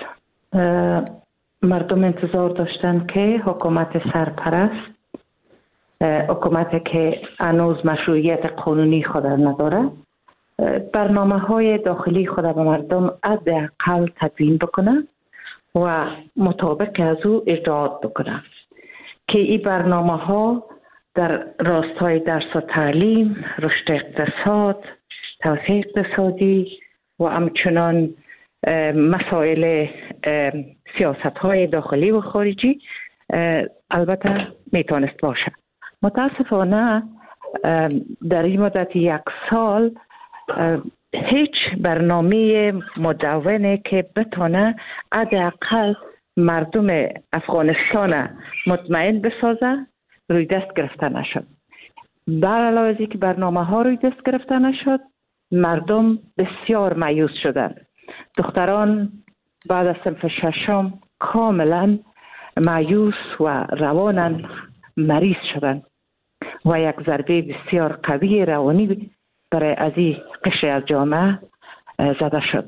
مردم انتظار داشتن که حکومت سرپرست، حکومتی که هنوز مشروعیت قانونی خود نداره، برنامه‌های داخلی خود به مردم حداقل تدوین بکنه و مطابق از او اجرات بکنه که این برنامه‌ها در راستای درس و تعلیم، رشد اقتصاد، توسعه اقتصادی و همچنان مسائل سیاست‌های داخلی و خارجی البته میتونست باشه. متاسفانه در این مدت 1 سال هیچ برنامه مدونه که بتونه حداقل مردم افغانستان مطمئن بسازه روی دست گرفته نشد. بر علاوه از اینکه برنامه ها روی دست گرفته نشد، مردم بسیار مایوس شدند. دختران بعد از صنف 6 کاملا مایوس و روانن مریض شدند و یک ضربه بسیار قوی روانی برای از این قشر از جامعه زده شد.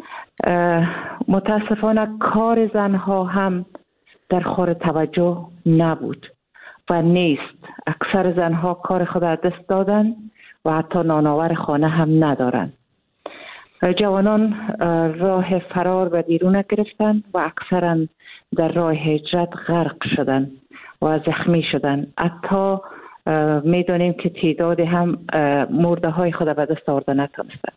متاسفانه کار زنها هم در خور توجه نبود و نیست. اکثر زنها کار خود را دست دادن و حتی نانآور خانه هم ندارن. جوانان راه فرار به بیرون گرفتن و اکثرا در راه هجرت غرق شدن و زخمی شدن. حتی میدونیم که تعداد هم مرده های خود به دست آورده نتونستن.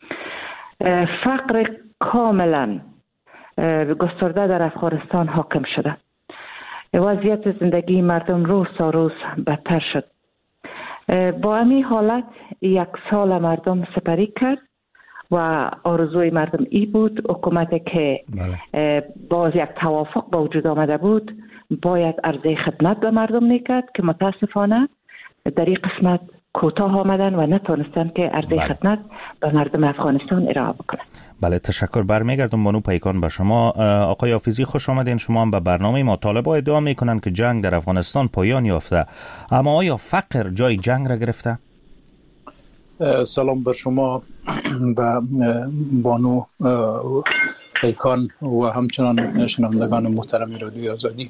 فقر کاملا گسترده در افغانستان حاکم شده. وضعیت زندگی مردم روز تا روز بدتر شد. با همین حالت 1 سال مردم سپری کرد و آرزوی مردم ای بود حکومتی که باز یک توافق با وجود آمده بود باید عرضه خدمت به مردم میکرد که متاسفانه در این قسمت کوتاه آمدن و نتونستن که عرضه خدمت به مردم افغانستان ارائه بکنن. بله، تشکر. برمیگردم بانو پیکان به شما. آقای حافظی خوش آمدین. شما هم به برنامه ما. طالبان ادعا میکنن که جنگ در افغانستان پایان یافته، اما آیا فقر جای جنگ را گرفته؟ سلام بر شما و بانو پیکان و همچنان شنوندگان محترم رادیوی آزادی.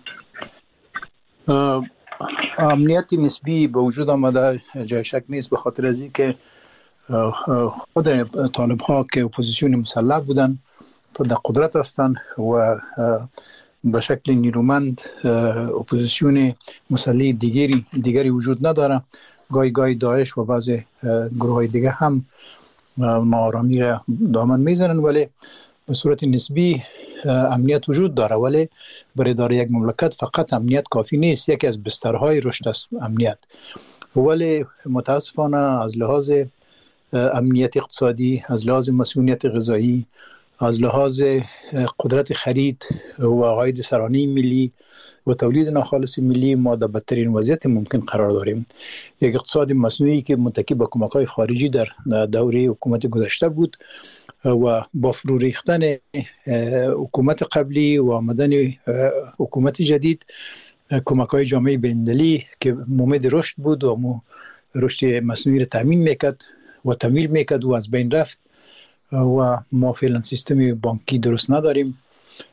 امنیت نسبی به وجود آمده، جای شک نیست، به خاطر از اینکه خود طالب ها که اپوزیسیون مسلح بودن در قدرت هستند و به شکل نیرومند اپوزیسیون مسلح دیگری وجود نداره. گاهی داعش و بعض گروه های دیگه هم ناآرامی را دامن میزنن، ولی به صورت نسبی امنیت وجود داره. ولی برای اداره یک مملکت فقط امنیت کافی نیست، یکی از بسترهای رشد است امنیت. ولی متاسفانه از لحاظ امنیت اقتصادی، از لحاظ مسئولیت غذایی، از لحاظ قدرت خرید و عاید سرانه ملی و تولید ناخالص ملی ما در بدترین وضعیت ممکن قرار داریم. یک اقتصاد مصنوعی که متکی به کمک‌های خارجی در دوره حکومت گذشته بود و با فرو ریختن حکومت قبلی و آمدن حکومت جدید، کمک‌های جامعه بین‌المللی که امید رشد بود و رشد مصنوعی را تامین میکرد و تمویل میکرد و از بین رفت و ما فعلا سیستم بانکی درست نداریم.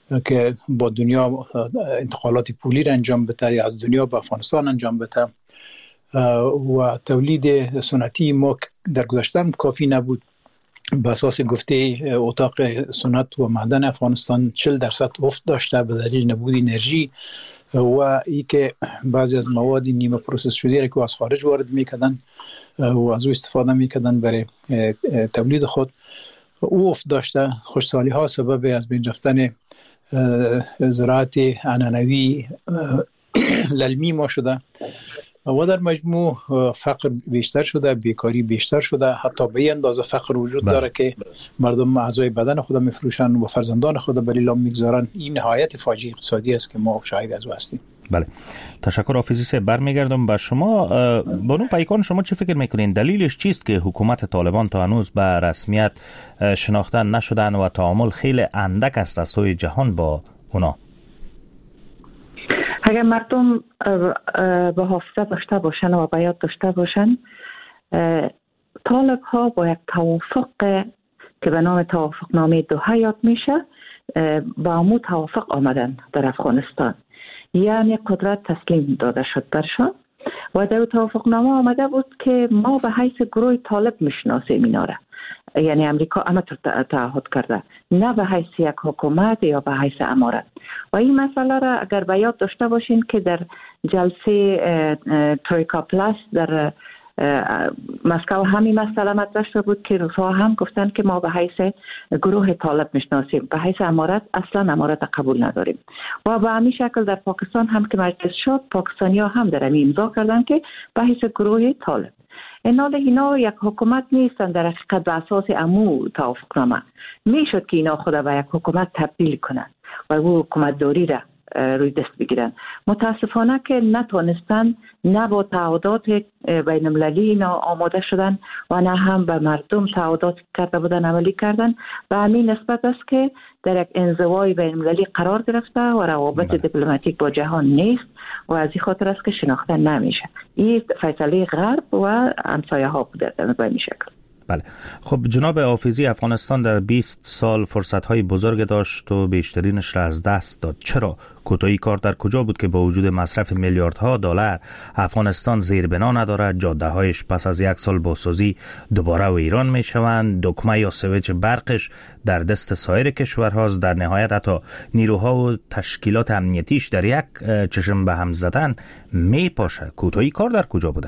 که با دنیا انتقالات پولی را انجام بده یا از دنیا به افغانستان انجام بده و تولید سنتی ما در گذشته کافی نبود. به اساس گفته اتاق صنعت و معدن افغانستان 40% افت داشته به دلیل نبود انرژی و ای که بعضی از مواد نیمه پروسس شده را که از خارج وارد میکردن و از او استفاده میکردن برای تولید خود او افت داشته. خوشسالی ها سبب از بین رفتن زراعت عنعنوی للمی ما شده و در مجموع فقر بیشتر شده، بیکاری بیشتر شده، حتی به این اندازه فقر وجود داره که مردم اعضای بدن خود میفروشن و فرزندان خود بر اعلام میگذارن. این نهایت فاجعه اقتصادی است که ما شاهد از او هستیم. بله، تشکر حافظی صاحب. برمیگردم به شما. بانو پیکان، شما چی فکر میکنین دلیلش چیست که حکومت طالبان تا هنوز به رسمیت شناخته نشدن و تعامل خیلی اندک است از سوی جهان با اونا؟ اگر مردم به حافظه داشته باشن و به یاد داشته باشن، طالب ها با یک توافق که به نام توافق نامه دوحه یاد میشه با امو توافق آمدن در افغانستان، یعنی قدرت تسلیم داده شد برشان و در توافق نامه آمده بود که ما به حیث گروه طالب میشناسیم اینا را، یعنی امریکا همه تعهد کرده، نه به حیث یک حکومت یا به حیث امارت. و این مسئله را اگر به یاد داشته باشین که در جلسه ترویکا پلاس در مسکو همین مسئله مطرح شده بود که روس‌ها هم گفتن که ما به حیث گروه طالب میشناسیم، به حیث امارت اصلا امارت قبول نداریم. و به همین شکل در پاکستان هم که مجلس شد، پاکستانی‌ها هم در همین امضا کردن که به حیث گروه طالب. اینا یک حکومت نیستن در حقیقت به اساس امو توافقنامه. میشد که اینا خود به یک حکومت تبدیل کنن و او حکومت داری را روی دست بگیرن. متاسفانه که نتونستن، نه با تعهدات بین المللی اینا آماده شدن و نه هم به مردم تعهدات کرده بودن عملی کردن. و همین نسبت است که در یک انزوای بین المللی قرار گرفته و روابط دیپلماتیک با جهان نیست و از این خاطر است که شناخته نمیشه. این فیصله غرب و همسایه ها بوده به این شکل. بله. خب جناب حافظی، افغانستان در 20 سال فرصت‌های بزرگ داشت و بیشترینش را از دست داد. چرا؟ کوتاهی کار در کجا بود که با وجود مصرف میلیاردها دلار افغانستان زیربنا ندارد؟ جاده‌هایش پس از 1 سال بازسازی دوباره و ایران میشوند، دکمه یا سویچ برقش در دست سایر کشورهاست، در نهایت حتی نیروها و تشکیلات امنیتیش در یک چشم به هم زدن میپاشه. کوتاهی کار در کجا بوده؟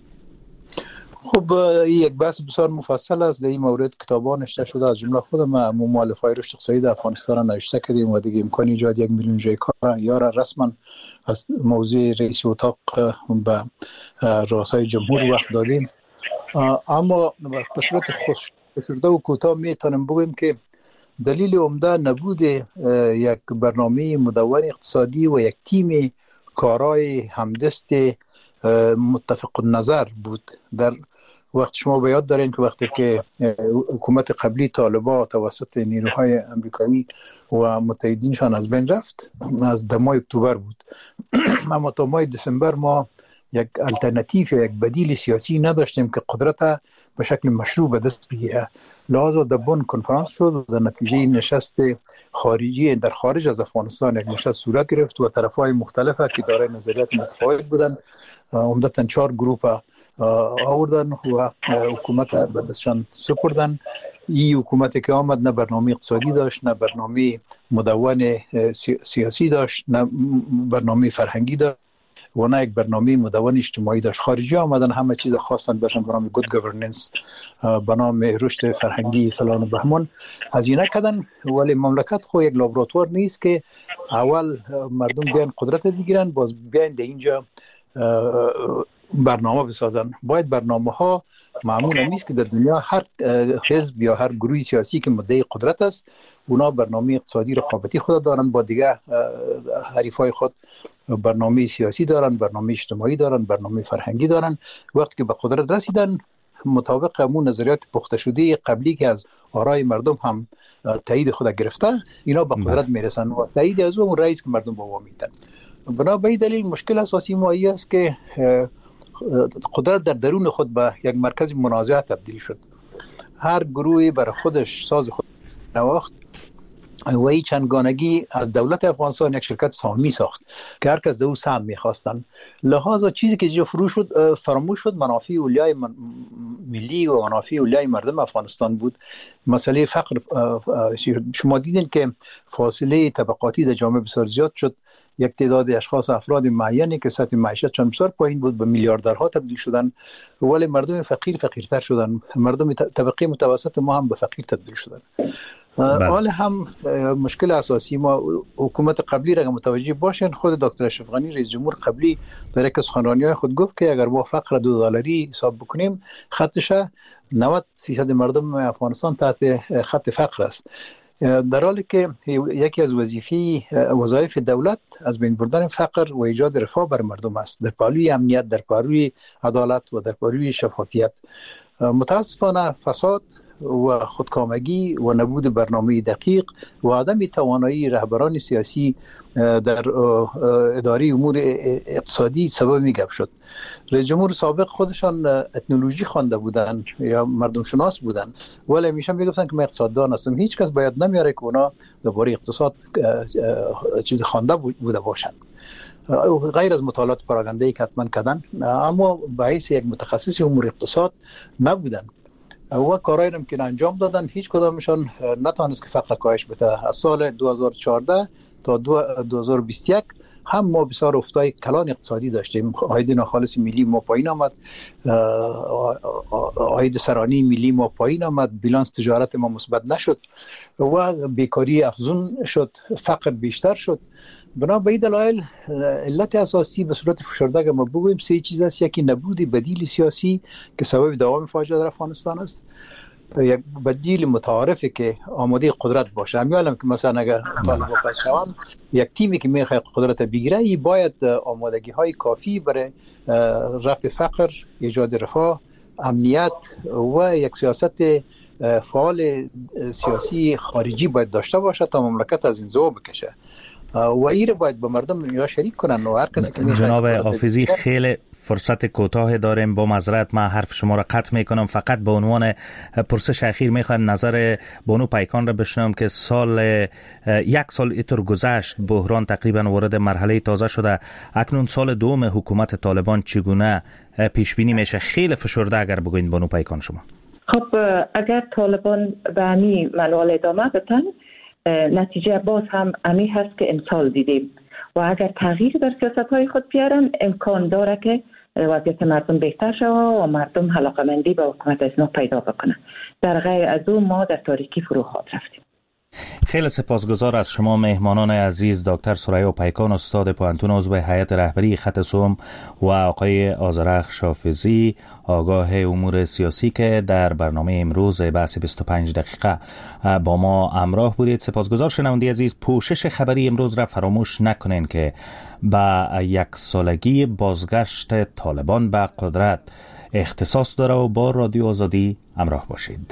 خب یک بحث بسیار مفصل است. در این مورد کتابان نوشته شده، از جمله خودم مؤلفه‌های رشد اقتصادی در افغانستان را نوشته کردیم و دیگه امکان ایجاد 1 میلیون جای کار یا را رسما از موضوع رئیس اتاق به رؤسای جمهور وقت دادیم. اما به صورت خلاصه و کوتاه میتونم بگم که دلیل عمده نبود یک برنامه مدون اقتصادی و یک تیم کارای همدست متفق النظر بود. در وقت شما به یاد دارین که وقتی که حکومت قبلی طالبان توسط نیروهای امریکایی و متحدینشان از بین رفت، از ماه اکتبر بود. اما تا ماه دسامبر ما یک الटरनेटिव یا یک بدیل سیاسی نداشتیم که قدرت به شکل مشروع به دست بگیره. لذا در بن کنفرانس شد و در نتیجه نشست خارجی در خارج از افغانستان یک نشست صورت گرفت و طرفهای مختلف که دارای نظریات متفاوت بودن عمدتاً 4 گروه آوردن و حکومت به دستشان سپردن. این حکومتی که آمد نه برنامه اقتصادی داشت، نه برنامه مدون سیاسی داشت، نه برنامه فرهنگی داشت و نه یک برنامه مدون اجتماعی داشت. خارجی آمدن همه چیز خواستن بشن به نام گود گورننس، به نام رشد فرهنگی فلان و بهمان هزینه کردن. ولی مملکت خو یک لابراتوار نیست که اول مردم بیان قدرت بگیرن باز بیان در اینجا برنامه بسازن. باید برنامه ها معمول نیست که در دنیا هر حزب یا هر گروه سیاسی که مدعی قدرت است اونا برنامه اقتصادی رقابتی خود دارن با دیگه حریفای خود، برنامه سیاسی دارن، برنامه اجتماعی دارن، برنامه فرهنگی دارن. وقتی که به قدرت رسیدن مطابق همون نظریات پخته شده قبلی که از آرای مردم هم تایید خود گرفته، اینا به قدرت میرسن و تایید از اون رئیس که مردم با میدن. بنا به این دلیل مشکل اساسی ما است که قدرت در درون خود به یک مرکز منازعه تبدیل شد. هر گروهی برای خودش ساز خود نواخت و این چندگانگی از دولت افغانستان یک شرکت سهامی ساخت که هر کس در او سهم می‌خواستن. لحاظا چیزی که جا فراموش شد منافع اولیای ملی و منافع اولیای مردم افغانستان بود. مسئله فقر، شما دیدین که فاصله طبقاتی در جامعه بسیار زیاد شد. یک تعداد اشخاص افراد معینی که سطح معیشتشان بسیار پایین بود به میلیاردرها تبدیل شدن، ولی مردم فقیرتر شدن. مردم طبقه متوسط ما هم به فقیر تبدیل شدن. حال هم مشکل اساسی ما حکومت قبلی را متوجه باشین. خود دکتر اشرف غنی رئیس جمهور قبلی در یک از سخنرانی‌های خود گفت که اگر ما فقر $2 حساب بکنیم خطش 90% مردم افغانستان تحت خط فقر است، در حالی که یکی از وظایف دولت از بین بردن فقر و ایجاد رفاه بر مردم است، در پهلوی امنیت، در پهلوی عدالت و در پهلوی شفافیت. متاسفانه فساد و خودکامگی و نبود برنامه دقیق و عدم توانایی رهبران سیاسی در اداره امور اقتصادی سبب میگب شد. رئیس جمهور سابق خودشان اتنولوژی خوانده بودن یا مردم شناس بودن، ولی همیشه میگفتن که من اقتصاددان هستم. هیچ کس باید نمیاره که اونا درباره اقتصاد چیز خوانده بوده باشند، غیر از مطالعات پراگنده‌ای که حتما کردن، اما به حیث یک متخصص امور اقتصاد نبودن و کارایی هم که انجام دادن هیچ کدامشان نتونست که فقر کاهش بده. از سال 2014 تا 2021 هم ما بسیار افتای کلان اقتصادی داشتیم. عاید ناخالص ملی ما پایین آمد، عاید سرانه ملی ما پایین آمد، بیلانس تجارت ما مثبت نشد و بیکاری افزون شد، فقر بیشتر شد. بنا به این دلایل علت اساسی به صورت فشرده که ما بگوییم 3 چیز است. یکی نبود بدیل سیاسی که سبب دوام فاجعه در افغانستان است، یک بدیل متعارفی که آماده قدرت باشه. همیالم که مثلا اگر طالبان پشوان یک تیمی که میخواد قدرت بگیره باید آمادگی های کافی برای رفع فقر، ایجاد رفاه، امنیت و یک سیاست فعال سیاسی خارجی باید داشته باشه تا مملکت از این زو بکشه و این باید با مردم یا شریک کنن و هر کسی که جناب حافظی خیلی فرصت کوتاه داریم، با معذرت من حرف شما را قطع میکنم. فقط به عنوان پرسش اخیر میخوایم نظر بانو پیکان را بشنوم که یک سال اینطور گذشت، بحران تقریبا وارد مرحله تازه شده، اکنون سال دوم حکومت طالبان چگونه پیش بینی میشه؟ خیلی فشرده اگر بگوین بانو پیکان شما. خب اگر طالبان به همین منوال ادامه بدن، نتیجه باز هم امی هست که امسال دیدیم و اگر تغییر در سیاست‌های خود بیارن امکان داره که وضعیت مردم بهتر شود و مردم علاقه‌مندی به حکومت از نو پیدا بکنن. در غیر از او ما در تاریکی فرو خواهد رفتیم. خیلی سپاسگزار از شما مهمانان عزیز، دکتر ثریا پیکان استاد پوهنتون، عضو هیئت رهبری خط سوم، و آقای آذرخش حافظی آگاه امور سیاسی که در برنامه امروز بحث 25 دقیقه با ما همراه بودید. سپاسگزار شنونده عزیز. پوشش خبری امروز را فراموش نکنین که با 1 سالگی بازگشت طالبان به قدرت اختصاص داره و با رادیو آزادی همراه باشید.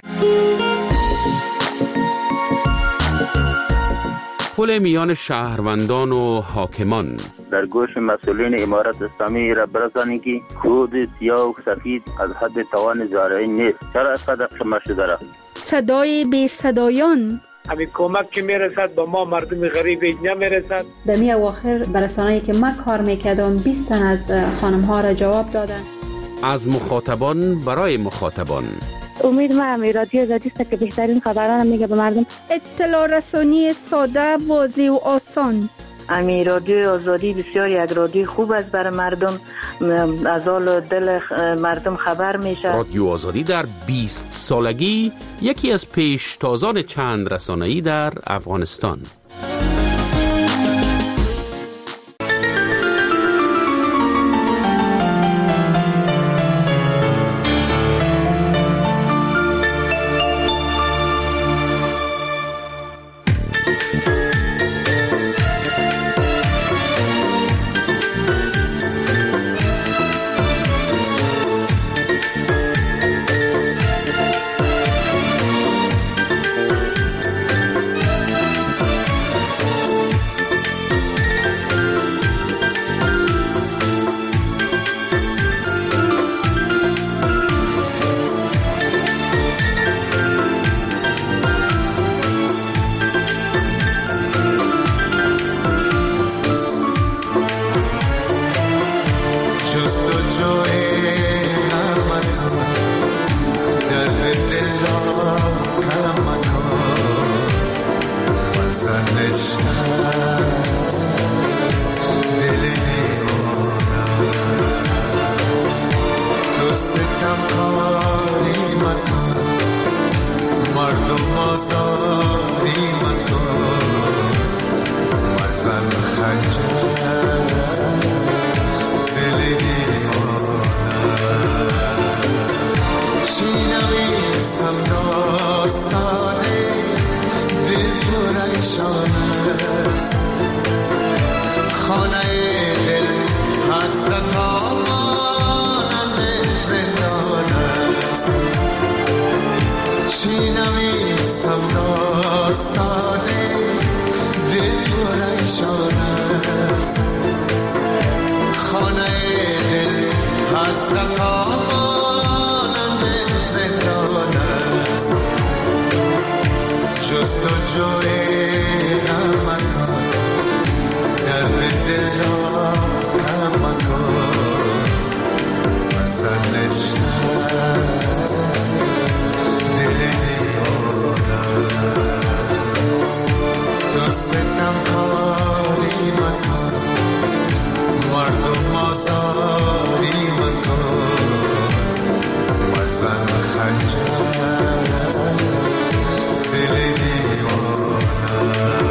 پل میان شهروندان و حاکمان. در گوش مسئولین امارت اسلامی را برسانید که خود سیاه و سفید از حد توان زارعی نیست. چرا اینقدر قمه شده را؟ صدای بی صدایان. همین کمک که میرسد با ما مردم غریب نمیرسد. در می اواخر برسانه‌ای که ما کار میکردم 20 تن از خانم ها را جواب دادن. از مخاطبان برای مخاطبان. امید ما رادیو آزادی است که بهترین خبران میگه به مردم. اطلاع رسانی ساده، واضح و آسان. رادیو آزادی بسیار یک رادیو خوب است برای مردم، از حال دل مردم خبر میشه. رادیو آزادی در 20 سالگی یکی از پیشتازان چند رسانه‌ای در افغانستان. مردم آزاری مکن مزن خنجر دل دیوانه شینویسم داستانه دل پریشان است خانه دل حسرت مانند زندان است شینویسم داستانه دل پریشان است خانه دل حسرت مانند زندان است جستجوی غم مکن درد دل را کم مکن مزن نشتر دل دیوانه تو ستم کاری مکن مردم آزاری مکن مزن خنجر دل دیوانه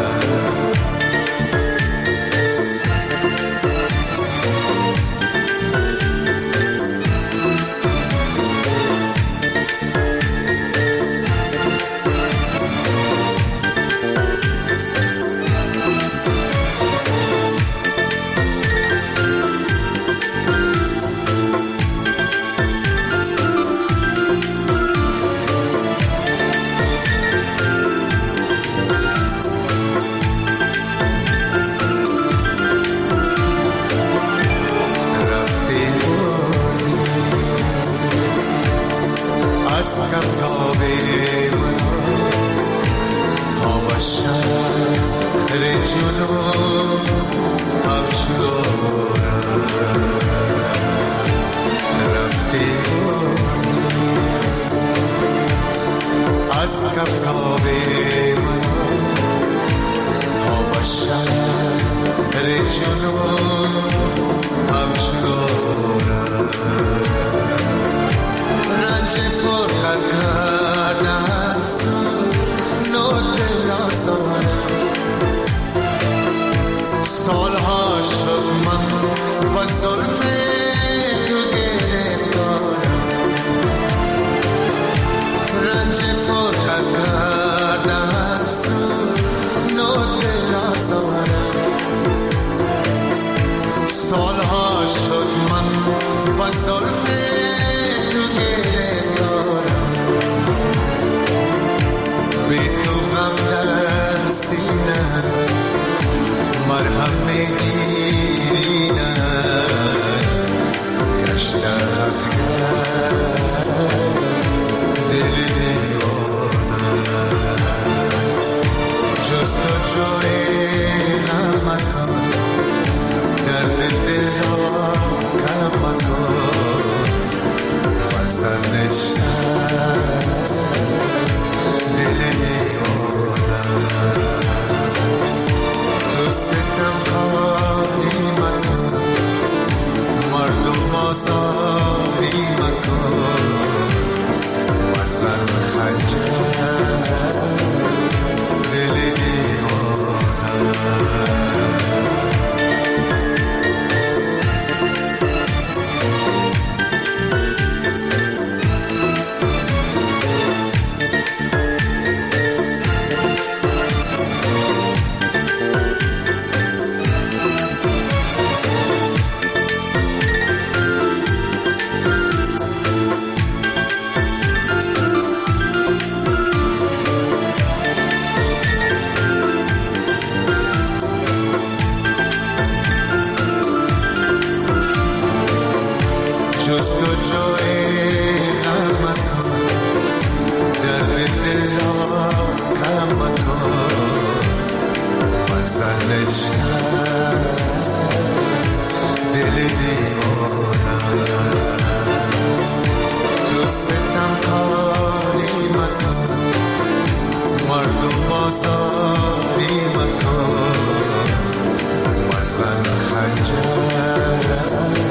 آزاری مکن وزن خنجر